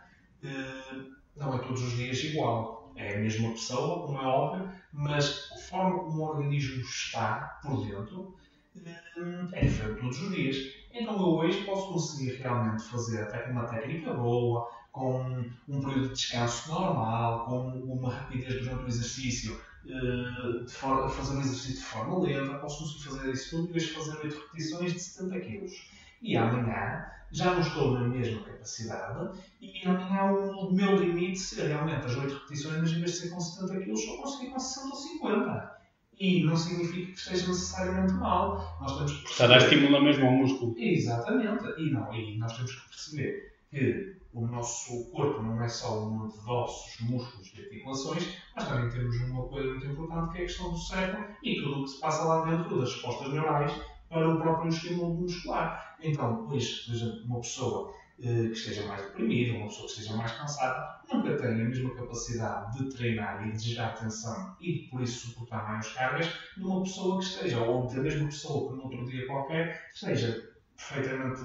não é todos os dias igual. É a mesma pessoa, como é óbvio, mas a forma como o organismo está por dentro é diferente todos os dias. Então eu hoje posso conseguir realmente fazer até uma técnica boa, com um período de descanso normal, com uma rapidez durante o exercício, fazer um exercício de forma lenta, posso conseguir fazer isso tudo e hoje fazer 8 repetições de 70 kg. E amanhã já não estou na mesma capacidade e amanhã o meu limite seria realmente as 8 repetições, mas em vez de ser com 70 kg, só conseguir com 60 ou 50. E não significa que esteja necessariamente mal. Nós temos que perceber... Está a dar estímulo mesmo ao músculo. Exatamente. E nós temos que perceber que o nosso corpo não é só um monte de ossos, músculos e articulações, mas também temos uma coisa muito importante que é a questão do cérebro e tudo o que se passa lá dentro das respostas neurais para o próprio estímulo muscular. Então, hoje, por exemplo, uma pessoa que esteja mais deprimida, uma pessoa que esteja mais cansada, nunca tem a mesma capacidade de treinar e de gerar tensão e por isso suportar mais cargas de uma pessoa que esteja, ou da mesma pessoa que no outro dia qualquer esteja perfeitamente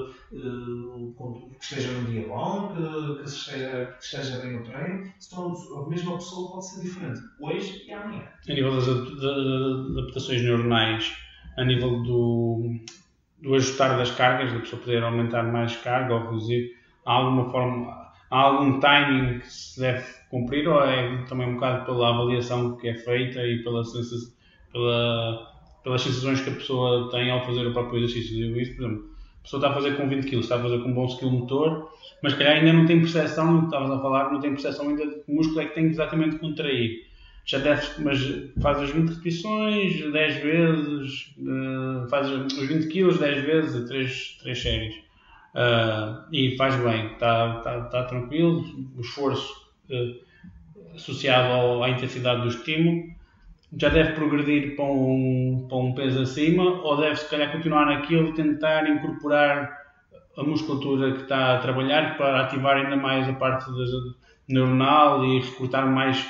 que esteja num dia bom, que esteja bem no treino. Então, a mesma pessoa pode ser diferente hoje e amanhã. A nível das adaptações neuronais, a nível do ajustar das cargas, da pessoa poder aumentar mais carga ou reduzir, há algum timing que se deve cumprir ou é também um bocado pela avaliação que é feita e pelas sensações que a pessoa tem ao fazer o próprio exercício? Digo isto, por exemplo, a pessoa está a fazer com 20 kg, está a fazer com um bom skill motor, mas calhar ainda não tem percepção, como estavas a falar, não tem percepção ainda de que músculo é que tem exatamente que contrair. Já mas faz as 20 repetições 10 vezes, faz os 20 kg 10 vezes, 3 séries. E faz bem, está tranquilo, o esforço associado à intensidade do estímulo. Já deve progredir para um peso acima ou deve se calhar continuar naquilo e tentar incorporar a musculatura que está a trabalhar para ativar ainda mais a parte neuronal e recrutar mais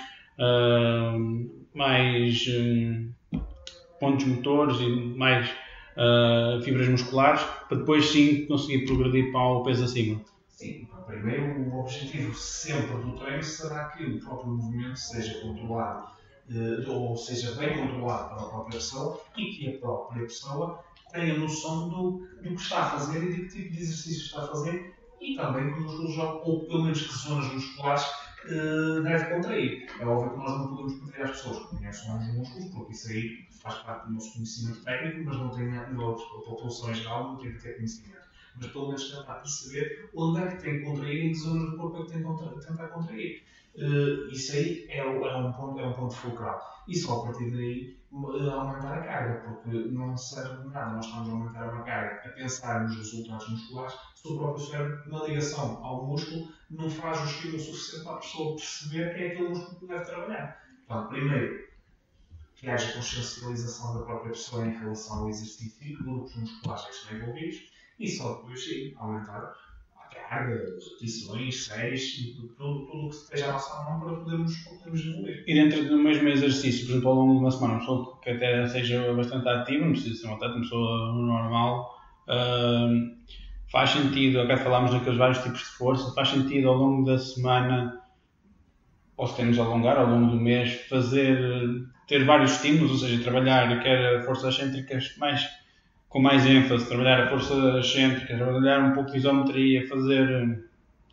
pontos motores e mais fibras musculares para depois sim conseguir progredir para o peso acima. Sim, primeiro o objetivo sempre do treino será que o próprio movimento seja controlado ou seja bem controlado pela própria pessoa e que a própria pessoa tenha noção do que está a fazer e de que tipo de exercício está a fazer e também que os músculos ou pelo menos que zonas musculares deve contrair. É óbvio que nós não podemos pedir às pessoas que conheçam os músculos, porque isso aí faz parte do nosso conhecimento técnico, mas não tem a população em geral não tem que ter conhecimento. mas pelo menos tentar perceber onde é que tem que contrair e em que zonas do corpo é que tem que tentar contrair. Isso aí é um ponto fulcral. E só a partir daí aumentar a carga, porque não serve de nada nós estamos a aumentar uma carga a pensar nos resultados musculares se o próprio cérebro, na ligação ao músculo, não faz o estímulo suficiente para a pessoa perceber que é aquele músculo que deve trabalhar. Portanto, primeiro, que haja consciencialização da própria pessoa em relação ao exercício e grupos musculares que estão envolvidos, e só depois sim aumentar a carga, repetições, séries, tudo o que esteja à nossa mão para podermos evoluir. E dentro do mesmo exercício, por exemplo, ao longo de uma semana, uma pessoa que até seja bastante ativa, não precisa ser uma atleta, uma pessoa normal, faz sentido, agora falámos daqueles vários tipos de força, faz sentido ao longo da semana, ou se queremos alongar ao longo do mês, ter vários estímulos, ou seja, trabalhar quer forças excêntricas com mais ênfase, trabalhar a força excêntrica, trabalhar um pouco de isometria, fazer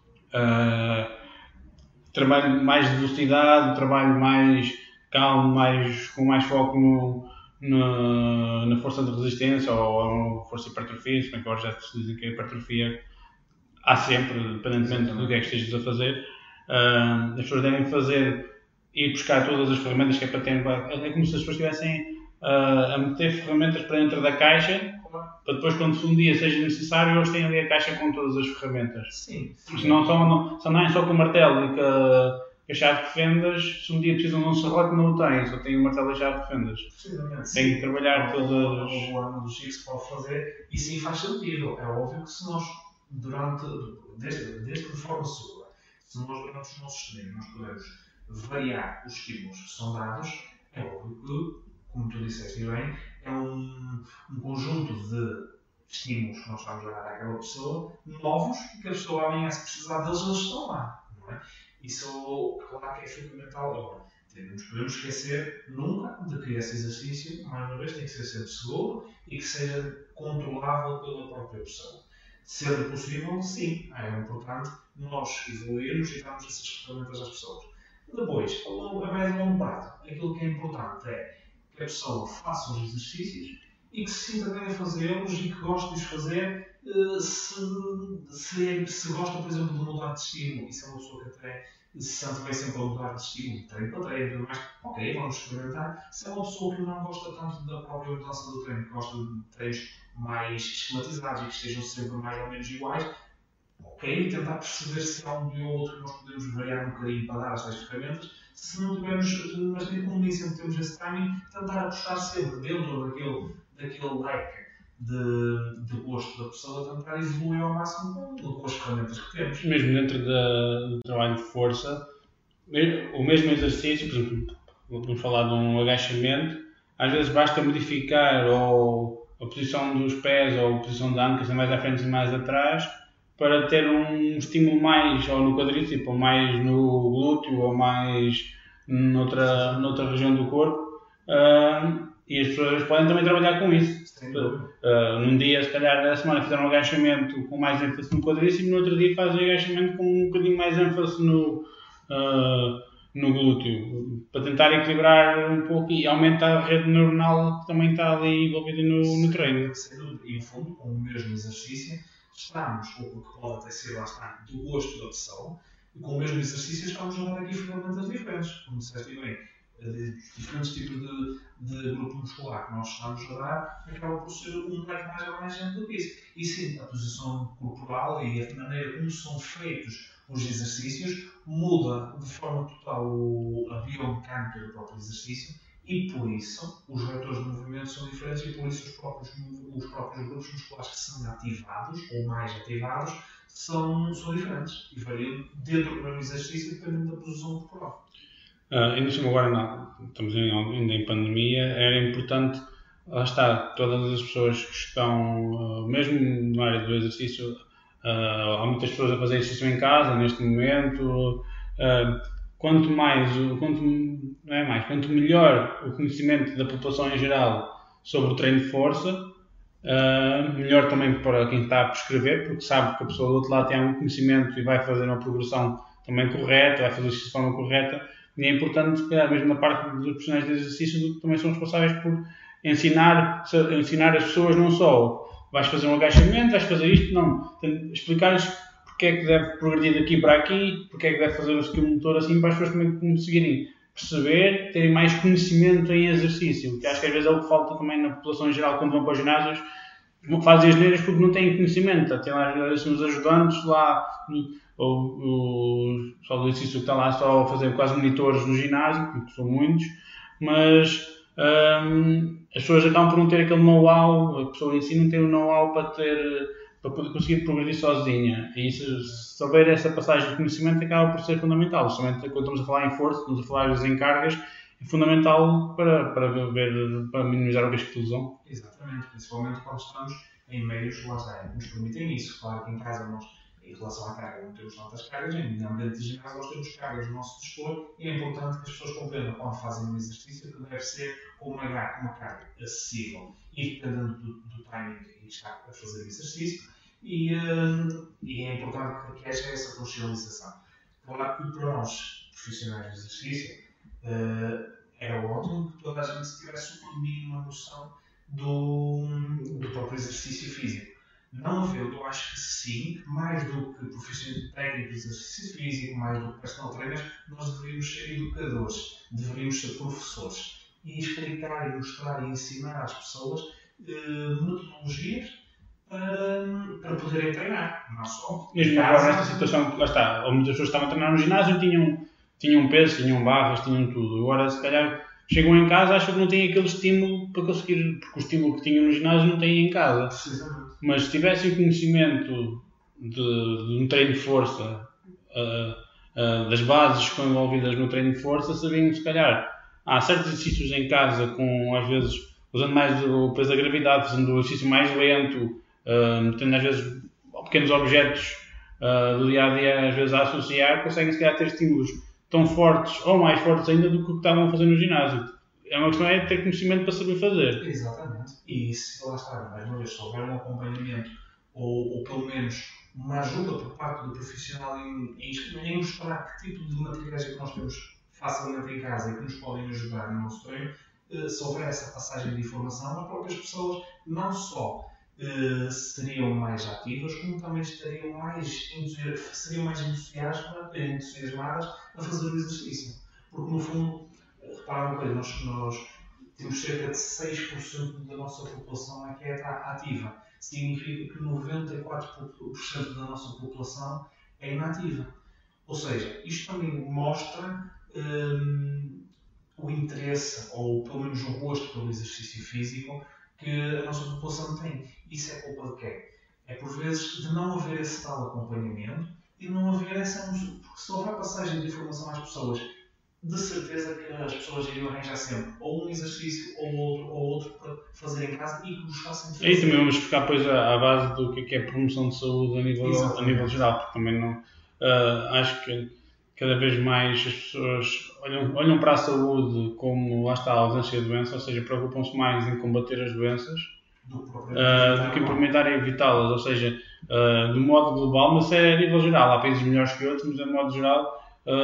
trabalho mais de velocidade, trabalho mais calmo, com mais foco na força de resistência ou força hipertrofia, se bem que agora já se diz que a hipertrofia há sempre, independentemente do que é que estejas a fazer. As pessoas devem ir buscar todas as ferramentas que é para ter. É como se as pessoas estivessem a meter ferramentas para dentro da caixa, para depois, quando um dia seja necessário, eles têm ali a caixa com todas as ferramentas. Sim. Porque não é só com o martelo e com a chave de fendas. Se um dia precisam de um serrote, não o têm, só têm o martelo e a chave de fendas. Precisamente. Têm que trabalhar todas. O ano dos X pode fazer, e sim faz sentido. É óbvio que se nós, desde de forma segura, se nós durante os nossos treinos nós podemos variar os estímulos que são dados, é óbvio que, como tu disseste bem, é um conjunto de estímulos que nós estamos a dar àquela pessoa, novos, e que a pessoa amanhã, se precisar deles, eles estão lá. Não é? Isso, claro que é fundamental. Agora, não nos podemos esquecer nunca de que esse exercício, mais uma vez, tem que ser sempre seguro e que seja controlável pela própria pessoa. Sendo possível, sim, é importante nós evoluirmos e darmos essas ferramentas às pessoas. Depois, a médio e longo prazo, aquilo que é importante é que a pessoa faça os exercícios e que se sinta bem a fazê-los e que goste de os fazer se gosta, por exemplo, de mudar de estímulo. Isso é uma pessoa que até se sente bem sempre a mudar de estímulo, treino para treino e tudo mais. Ok, vamos experimentar. Se é uma pessoa que não gosta tanto da própria mudança do treino, que gosta de treinos mais esquematizados e que estejam sempre mais ou menos iguais, ok, tentar perceber se há um dia ou outro que nós podemos variar um bocadinho para dar as tais ferramentas. Se não tivermos, mas como nem sempre temos esse timing, tentar apostar sempre dentro daquele leque de gosto da pessoa, tentar evoluir ao máximo com as ferramentas que temos. Mesmo dentro do trabalho de força, o mesmo exercício, por exemplo, vamos falar de um agachamento, às vezes basta modificar ou a posição dos pés ou a posição da anca, mais à frente e mais atrás, para ter um estímulo mais ou no quadríceps, ou mais no glúteo, ou mais noutra região do corpo. E as pessoas podem também trabalhar com isso. Num dia, se calhar, na semana fizeram um agachamento com mais ênfase no quadríceps, e no outro dia fazem agachamento com um bocadinho mais ênfase no glúteo, para tentar equilibrar um pouco e aumentar a rede neuronal que também está ali envolvida no treino. E, no fundo, com o mesmo exercício, estamos, ou que pode até ser bastante do gosto da pessoa, e com o mesmo exercício estamos a dar aqui ferramentas diferentes, como disseste bem, diferentes tipos de grupo muscular que nós estamos a dar, acaba por ser um leque mais abrangente do que isso. E sim, a posição corporal e a maneira como são feitos os exercícios muda de forma total a biomecânica do próprio exercício, e por isso os vetores de movimento são diferentes, e por isso os próprios grupos musculares que são ativados ou mais ativados são diferentes e variam dentro do mesmo exercício dependendo da posição corporal. Ainda assim, agora não, estamos ainda em pandemia, era importante, lá está, todas as pessoas que estão, mesmo na área do exercício, há muitas pessoas a fazer exercício em casa neste momento. Quanto melhor o conhecimento da população em geral sobre o treino de força, melhor também para quem está a prescrever, porque sabe que a pessoa do outro lado tem algum conhecimento e vai fazer uma progressão também correta, vai fazer isso de forma correta. E é importante, mesmo na parte dos profissionais de exercício, que também são responsáveis por ensinar as pessoas não só vais fazer um agachamento, vais fazer isto, não. Explicar-lhes porque é que deve progredir daqui para aqui, porque é que deve fazer o skill motor assim, para as pessoas também conseguirem perceber, terem mais conhecimento em exercício, que acho que às vezes é o que falta também na população em geral quando vão para os ginásios, fazem as neiras porque não têm conhecimento, tem lá os ajudantes lá, ou o pessoal do exercício que está lá só a fazer quase monitores no ginásio, porque são muitos, mas as pessoas acabam por não ter aquele know-how, a pessoa em si não tem o know-how para poder conseguir progredir sozinha. E se houver essa passagem de conhecimento, acaba por ser fundamental. Somente quando estamos a falar em força, estamos a falar em cargas, é fundamental para minimizar o risco de lesão. Exatamente, principalmente quando estamos em meios lá está, que nos permitem isso. Claro que em casa nós, em relação à carga, não temos tantas cargas, em ambiente de ginásio nós temos cargas no nosso dispor e é importante que as pessoas compreendam quando fazem um exercício que deve ser com uma carga acessível e dependendo do timing que está a fazer o exercício e é importante que haja essa consciencialização. Claro que para nós, profissionais de exercício, era ótimo que toda a gente tivesse uma mínima noção do próprio exercício físico. Não havendo, eu acho que sim, mais do que profissionais técnicos de exercício físico, mais do que personal trainers, nós deveríamos ser educadores, deveríamos ser professores e explicar, e mostrar e ensinar às pessoas metodologias para poderem treinar, não só. Mesmo agora nesta situação, lá está, muitas pessoas estavam a treinar no ginásio e tinham peso, tinham barras, tinham tudo. Agora, se calhar, chegam em casa, acham que não têm aquele estímulo para conseguir, porque o estímulo que tinham no ginásio não têm em casa. Precisamente. Mas se tivessem conhecimento de um treino de força, das bases que estão envolvidas no treino de força, sabiam que se calhar há certos exercícios em casa, às vezes usando mais o peso da gravidade, fazendo o exercício mais lento, tendo às vezes pequenos objetos do dia a dia, às vezes a associar, conseguem se calhar ter estímulos tão fortes ou mais fortes ainda do que o que estavam a fazer no ginásio. É uma questão de ter conhecimento para saber fazer. Exatamente. E se lá está, mais uma vez, se houver um acompanhamento ou pelo menos uma ajuda por parte do profissional em mostrar que tipo de materiais é que nós temos facilmente em casa e que nos podem ajudar no nosso treino, se houver essa passagem de informação, as próprias pessoas não só seriam mais ativas, como também seriam mais entusiasmadas a fazer o exercício. Porque no fundo, repara uma coisa, nós temos cerca de 6% da nossa população que é ativa. Significa que 94% da nossa população é inativa. Ou seja, isto também mostra o interesse, ou pelo menos o gosto pelo exercício físico que a nossa população tem. Isso é culpa de quê? É por vezes de não haver esse tal acompanhamento e não haver essa... Porque se houver passagem de informação às pessoas, de certeza que as pessoas iriam arranjar sempre ou um exercício ou outro para fazer em casa e que nos façam diferença. E também vamos ficar depois à base do que é promoção de saúde a nível geral, porque também não... acho que cada vez mais as pessoas olham para a saúde como, lá está, a ausência de doença, ou seja, preocupam-se mais em combater as doenças do que implementar e evitá-las, ou seja, de modo global, mas é a nível geral. Há países melhores que outros, mas de modo geral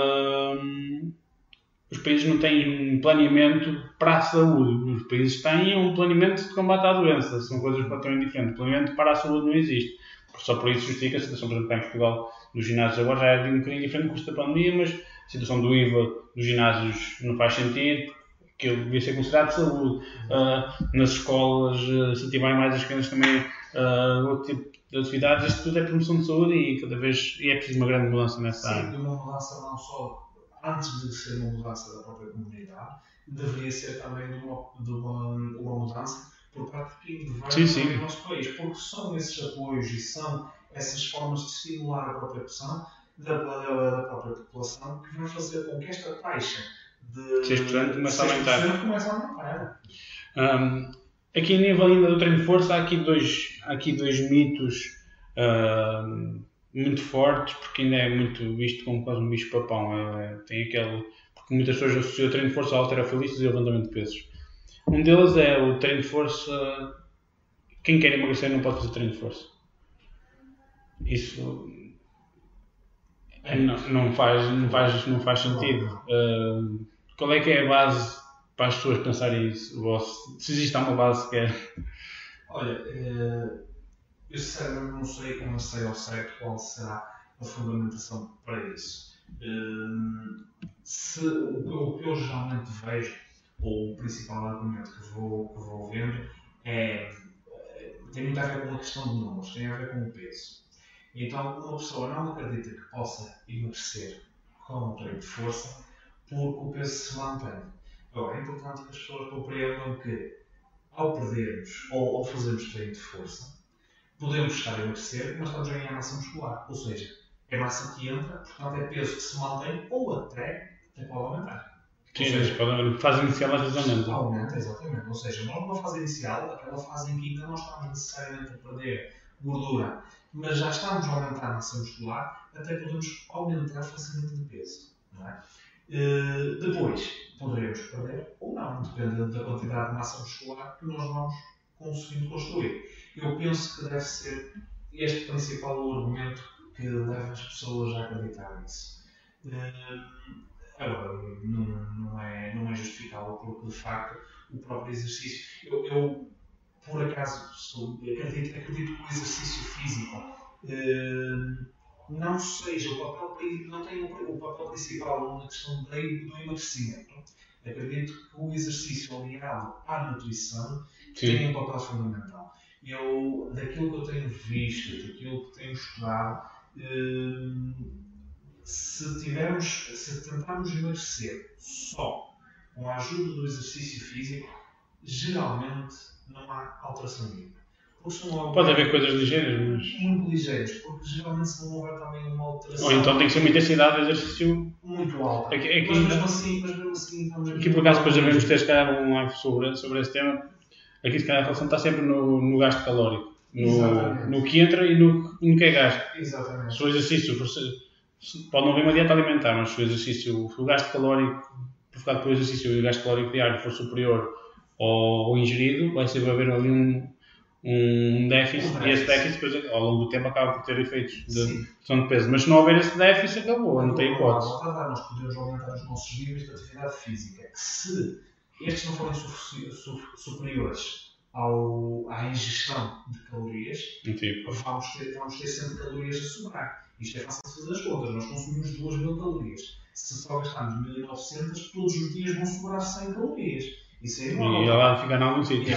os países não têm um planeamento para a saúde. Os países têm um planeamento de combate à doença, são coisas completamente diferentes. O planeamento para a saúde não existe. Só por isso justifica a situação, por exemplo, em Portugal, dos ginásios agora já é um bocadinho diferente com esta pandemia, mas a situação do IVA dos ginásios não faz sentido, porque ele devia ser considerado saúde. Nas escolas, incentivar mais as crianças também outro tipo de atividades, isto tudo é promoção de saúde e cada vez é preciso uma grande mudança nessa área. Sim, uma mudança não só, antes de ser uma mudança da própria comunidade, deveria ser também de uma mudança por parte de vários do nosso país, porque são esses apoios e são essas formas de estimular a própria população, da própria população, que vai fazer com que esta taxa de 6% comece a aumentar. Aqui a nível ainda do treino de força, há aqui dois mitos muito fortes, porque ainda é muito visto como quase um bicho-papão. Tem aquele, porque muitas pessoas associam o treino de força a halterofilistas e ao levantamento de pesos. Um deles é o treino de força. Quem quer emagrecer não pode fazer treino de força. Isso não faz sentido. Qual é que é a base para as pessoas pensarem isso? Se existe uma base sequer? Olha, Eu sinceramente não sei ao certo qual será a fundamentação para isso. O que eu geralmente vejo, ou o principal argumento que vou vendo, tem muito a ver com a questão de números, tem a ver com o peso. Então, uma pessoa não acredita que possa emagrecer com um treino de força porque o peso se mantém. Agora, é importante que as pessoas compreendam que, ao perdermos ou ao fazermos treino de força, podemos estar a emagrecer, mas estamos a ganhar massa muscular. Ou seja, é massa que entra, portanto é peso que se mantém ou até pode aumentar. Sim, a fase inicial às vezes aumenta. Aumenta, exatamente. Ou seja, nós numa fase inicial, aquela fase em que ainda não estamos necessariamente a perder gordura, mas já estamos a aumentar a massa muscular, até podemos aumentar facilmente de peso. Não é? Depois, poderemos perder ou não, dependendo da quantidade de massa muscular que nós vamos conseguindo construir. Eu penso que deve ser este principal argumento que leva as pessoas a acreditar nisso. Agora, não é justificável porque, de facto, o próprio exercício... Eu por acaso, acredito que o exercício físico não seja o papel, não tem o papel principal na questão do emagrecimento. Acredito que o exercício aliado à nutrição tem um papel fundamental. Daquilo que eu tenho visto, daquilo que tenho estudado, se tentarmos emagrecer só com a ajuda do exercício físico, geralmente não há alteração nenhuma. Pode haver coisas ligeiras, mas... Muito ligeiras, porque geralmente se não houver também uma alteração... Ou então tem que ser uma intensidade de exercício... muito alta. Mas mesmo assim... Aqui por acaso depois devemos ter, se calhar, um live sobre esse tema. Aqui se calhar a relação está sempre no gasto calórico. No que entra e no que é gasto. Exatamente. Se o exercício... Pode não haver uma dieta alimentar, mas se o gasto calórico provocado pelo exercício e o gasto calórico diário for superior ao ingerido, vai sempre haver ali um déficit, e esse déficit depois, ao longo do tempo acaba por ter efeitos de redução de peso. Mas se não houver esse déficit, acabou, não tem hipótese. Nós podemos aumentar os nossos níveis de atividade física. Se estes não forem superiores à ingestão de calorias, vamos ter sempre calorias a sobrar. Isto é fácil de fazer as contas. Nós consumimos 2.000 calorias. Se só gastarmos 1.900, todos os dias vão sobrar 100 calorias. Isso é enorme. E ela vai ficar em algum sítio.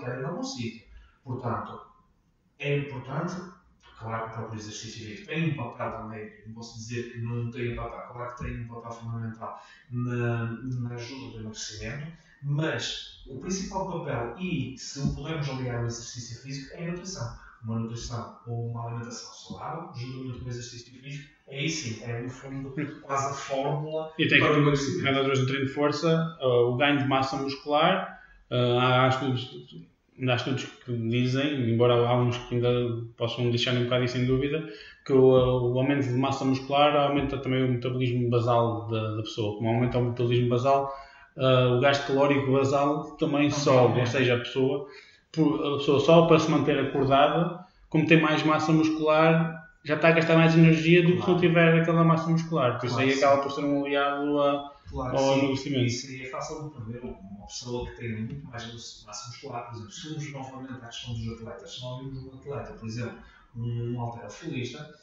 Portanto, é importante, claro que o próprio exercício físico tem um papel também, não posso dizer que não tem um papel, claro que tem um papel fundamental na ajuda do emagrecimento, mas o principal papel, e se o pudermos aliar ao exercício físico, é a nutrição. Uma nutrição ou uma alimentação saudável, juntamente com o exercício físico, aí sim, é no fundo quase a fórmula e até para o emagrecimento. Cada vez no treino de força, o ganho de massa muscular, há estudos que dizem, embora há uns que ainda possam deixar um bocado isso em dúvida, que o aumento de massa muscular aumenta também o metabolismo basal da pessoa. Como aumenta o metabolismo basal, o gasto calórico basal também sobe, ou seja, a pessoa só para se manter acordada, como tem mais massa muscular, já está a gastar mais energia do que se não tiver aquela massa muscular. Por isso aí acaba por ser um aliado ao emagrecimento. Isso aí é fácil de prever. Uma pessoa que tem muito mais massa muscular, por exemplo, se vamos novamente à questão dos atletas, se nós vimos um atleta, por exemplo, um halterofilista,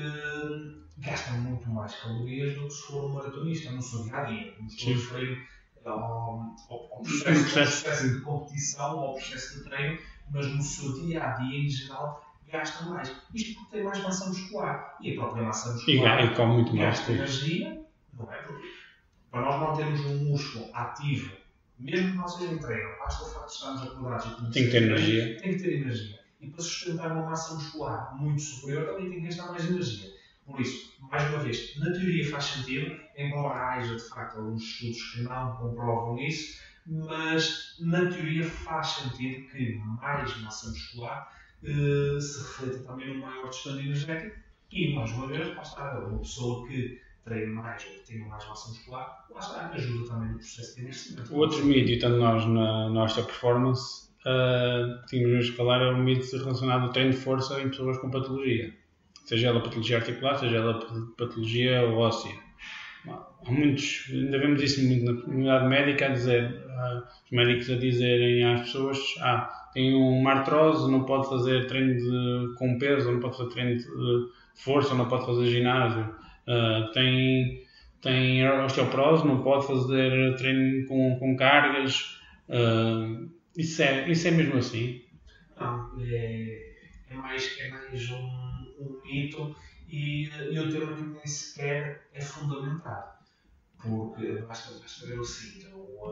gasta muito mais calorias do que se for um maratonista no seu dia-a-dia. Não estou a referir ao processo de competição, ao processo de treino, mas no seu dia-a-dia em geral gasta mais. Isto porque tem mais massa muscular. E a própria massa muscular e come muito mais gasta energia, não é? Porque para nós mantermos um músculo ativo, mesmo que não seja em treino, basta o facto de estarmos acordados e tem que ter energia. Tem que ter energia. E para sustentar uma massa muscular muito superior também tem que gastar mais energia. Por isso, mais uma vez, na teoria faz sentido, embora haja de facto alguns estudos que não comprovam isso, mas na teoria faz sentido que mais massa muscular se reflita também num maior despendio energético e, mais uma vez, lá está, uma pessoa que treine mais ou que tenha mais massa muscular, lá está, ajuda também no processo de emagrecimento. O outro mito, estando nós na Osteoperformance, tínhamos de falar, é um mito relacionado ao treino de força em pessoas com patologia. Seja ela patologia articular, seja ela patologia óssea. há muitos, ainda vemos isso muito na comunidade médica, os médicos a dizerem às pessoas, tem uma artrose, não pode fazer treino com peso, não pode fazer treino de força, não pode fazer ginásio. Tem osteoporose, não pode fazer treino com cargas. Isso é mesmo assim? Não, é mais um mito e o termo que nem sequer é fundamentado. Porque basta ver o seguinte,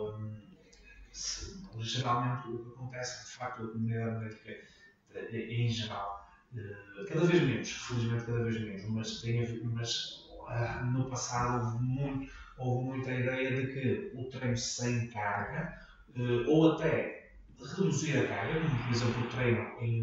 geralmente o que acontece de facto na comunidade médica em geral, cada vez menos, felizmente cada vez menos, mas no passado houve muita ideia de que o treino sem carga, ou até reduzir a carga, como por exemplo o treino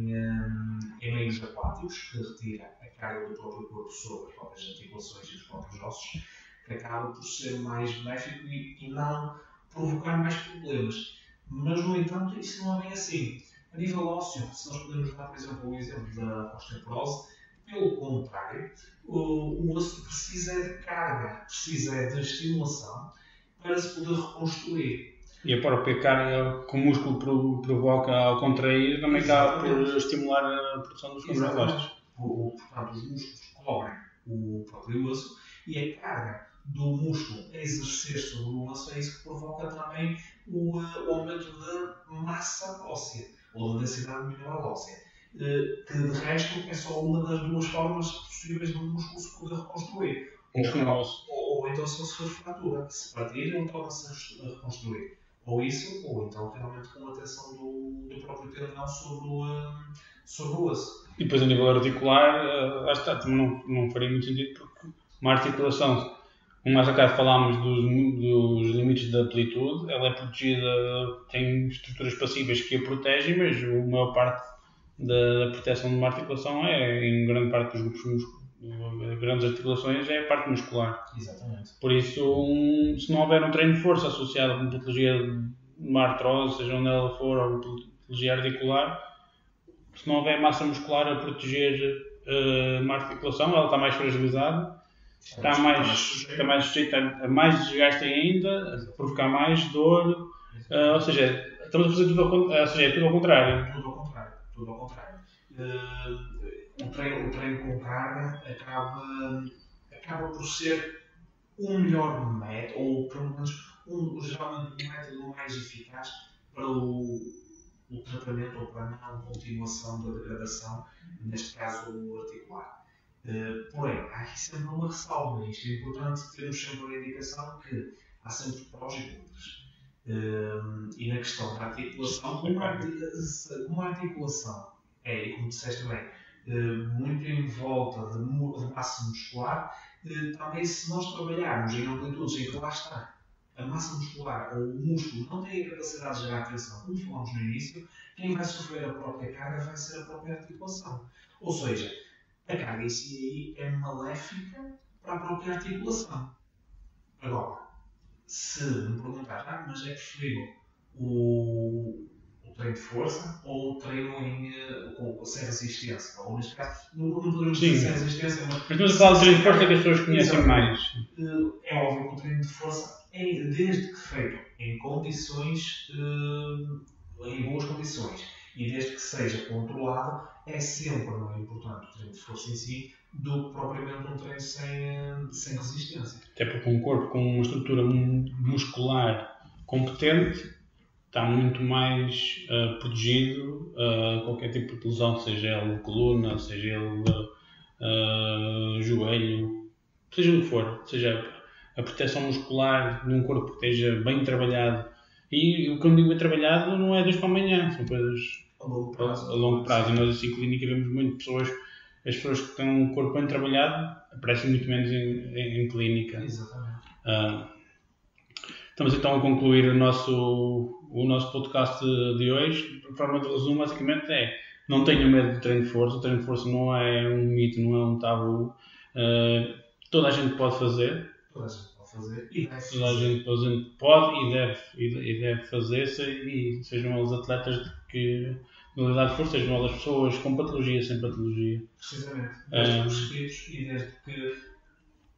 em meios aquáticos, que retira a carga do próprio corpo sobre as próprias articulações e os próprios ossos, que acaba por ser mais benéfico e não provocar mais problemas. Mas, no entanto, isso não é bem assim. A nível ósseo, se nós podemos dar, por exemplo, o exemplo da osteoporose, pelo contrário, o osso precisa de carga, precisa de estimulação para se poder reconstruir. E a própria carga que o músculo provoca ao contrair também acaba por estimular a produção dos condroblastos. Portanto, os músculos cobrem o próprio osso e a carga do músculo a exercer sobre o osso é isso que provoca também o aumento da massa óssea ou da densidade mineral óssea, que de resto é só uma das duas formas possíveis do músculo se poder reconstruir. Ou então se for fratura, se partir ele torna-se a reconstruir. Ou isso, ou então realmente com a tensão do próprio tendão sobre o osso. E depois a nível articular, lá está, também não faria muito sentido porque uma articulação, como mais acaso falámos dos limites da amplitude, ela é protegida, tem estruturas passivas que a protegem, mas a maior parte da proteção de uma articulação em grande parte dos grupos musculares, grandes articulações, é a parte muscular. Exatamente. Por isso, se não houver um treino de força associado a uma patologia de uma artrose, seja onde ela for, ou uma patologia articular, se não houver massa muscular a proteger uma articulação, ela está mais fragilizada. Está mais sujeita a mais desgaste ainda, a provocar mais dor, ou seja, estamos a fazer tudo ao contrário. Tudo ao contrário. O treino com carga acaba por ser o melhor método, ou pelo menos geralmente o método mais eficaz para o tratamento ou para a não continuação da degradação, neste caso articular. Porém, há aqui sempre uma ressalva. Isto é importante termos sempre a indicação que há sempre prós e contras. E na questão da articulação, como a articulação é, como disseste bem, muito em volta de massa muscular, também se nós trabalharmos em amplitudes em que lá está a massa muscular ou o músculo não tem a capacidade de gerar tensão, como falámos no início, quem vai sofrer a própria carga vai ser a própria articulação. Ou seja, a carga em si é maléfica para a própria articulação. Agora, se me perguntar, mas é preferível o treino de força ou o treino sem resistência? Ou neste caso, não podemos dizer sem resistência, mas estamos a falar de treino de força que as pessoas conhecem mais. É óbvio que o treino de força é, desde que feito em condições, em boas condições, e desde que seja controlado, é sempre mais importante o treino de força em si do que propriamente um treino sem resistência. Até porque um corpo com uma estrutura muscular competente está muito mais protegido a qualquer tipo de lesão, seja ele coluna, seja ele joelho, seja o que for, seja a proteção muscular num corpo que esteja bem trabalhado. E o que eu digo bem trabalhado não é desde para amanhã, são coisas a longo prazo. E nós assim, em clínica, vemos muito as pessoas que têm um corpo bem trabalhado aparecem muito menos em clínica. Exatamente. Estamos então a concluir o nosso podcast de hoje. A forma de resumo, basicamente, não tenham medo de treino de força. O treino de força não é um mito, não é um tabu. Toda a gente pode fazer. Toda a gente pode fazer e deve fazer. Toda a gente pode e deve fazer, e sejam eles atletas de modalidade de força, sejam elas pessoas com patologia, sem patologia. Precisamente. Desde que prescritos e desde que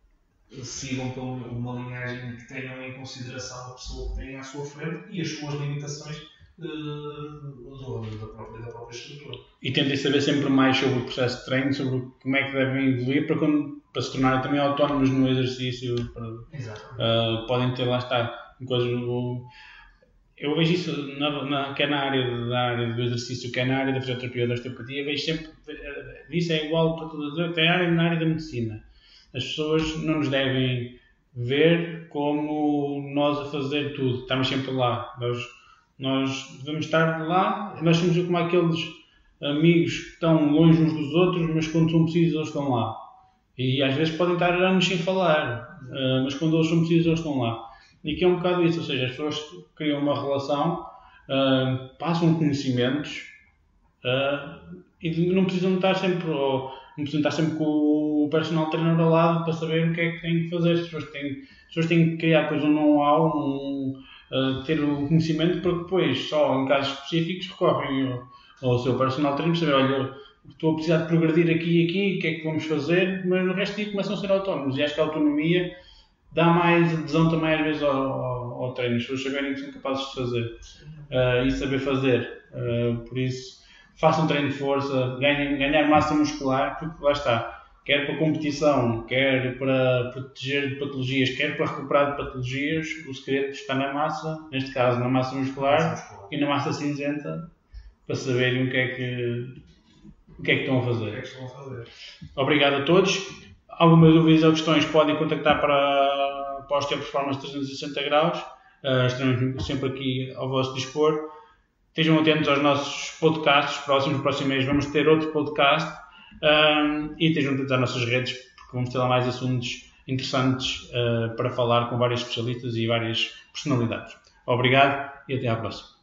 sigam por uma linhagem que tenham em consideração a pessoa que tem à sua frente e as suas limitações da própria estrutura. E tentem saber sempre mais sobre o processo de treino, sobre como é que devem evoluir para se tornarem também autónomos no exercício. Podem ter, lá está, coisas. Eu vejo isso quer na área do exercício, quer na área da fisioterapia ou da osteopatia, vejo sempre, isso é igual para todas, até na área da medicina. As pessoas não nos devem ver como nós a fazer tudo, estamos sempre lá. Nós devemos estar lá, nós somos como aqueles amigos que estão longe uns dos outros, mas quando são precisos eles estão lá. E às vezes podem estar anos sem falar, mas quando eles são precisos eles estão lá. E que é um bocado isso, ou seja, as pessoas criam uma relação, passam conhecimentos e não precisam estar sempre com o personal trainer ao lado para saber o que é que têm que fazer. As pessoas têm que criar depois um know-how, ter o conhecimento para que depois, só em casos específicos, recorrem ao seu personal trainer para saber, olha, estou a precisar de progredir aqui e aqui, o que é que vamos fazer, mas no resto do começam a ser autónomos. E acho que a autonomia dá mais adesão também às vezes ao treino, as pessoas saberem que são capazes de fazer e saber fazer. Por isso, façam treino de força, ganhar massa muscular, porque lá está, quer para competição, quer para proteger de patologias, quer para recuperar de patologias, o segredo está na massa, neste caso na massa muscular e na massa cinzenta, para saberem o que é que estão a fazer. Obrigado a todos. Algumas dúvidas ou questões podem contactar para a Osteoperformance 360 graus. Estamos sempre aqui ao vosso dispor. Estejam atentos aos nossos podcasts. Próximo mês vamos ter outro podcast. E estejam atentos às nossas redes, porque vamos ter lá mais assuntos interessantes para falar com vários especialistas e várias personalidades. Obrigado e até à próxima.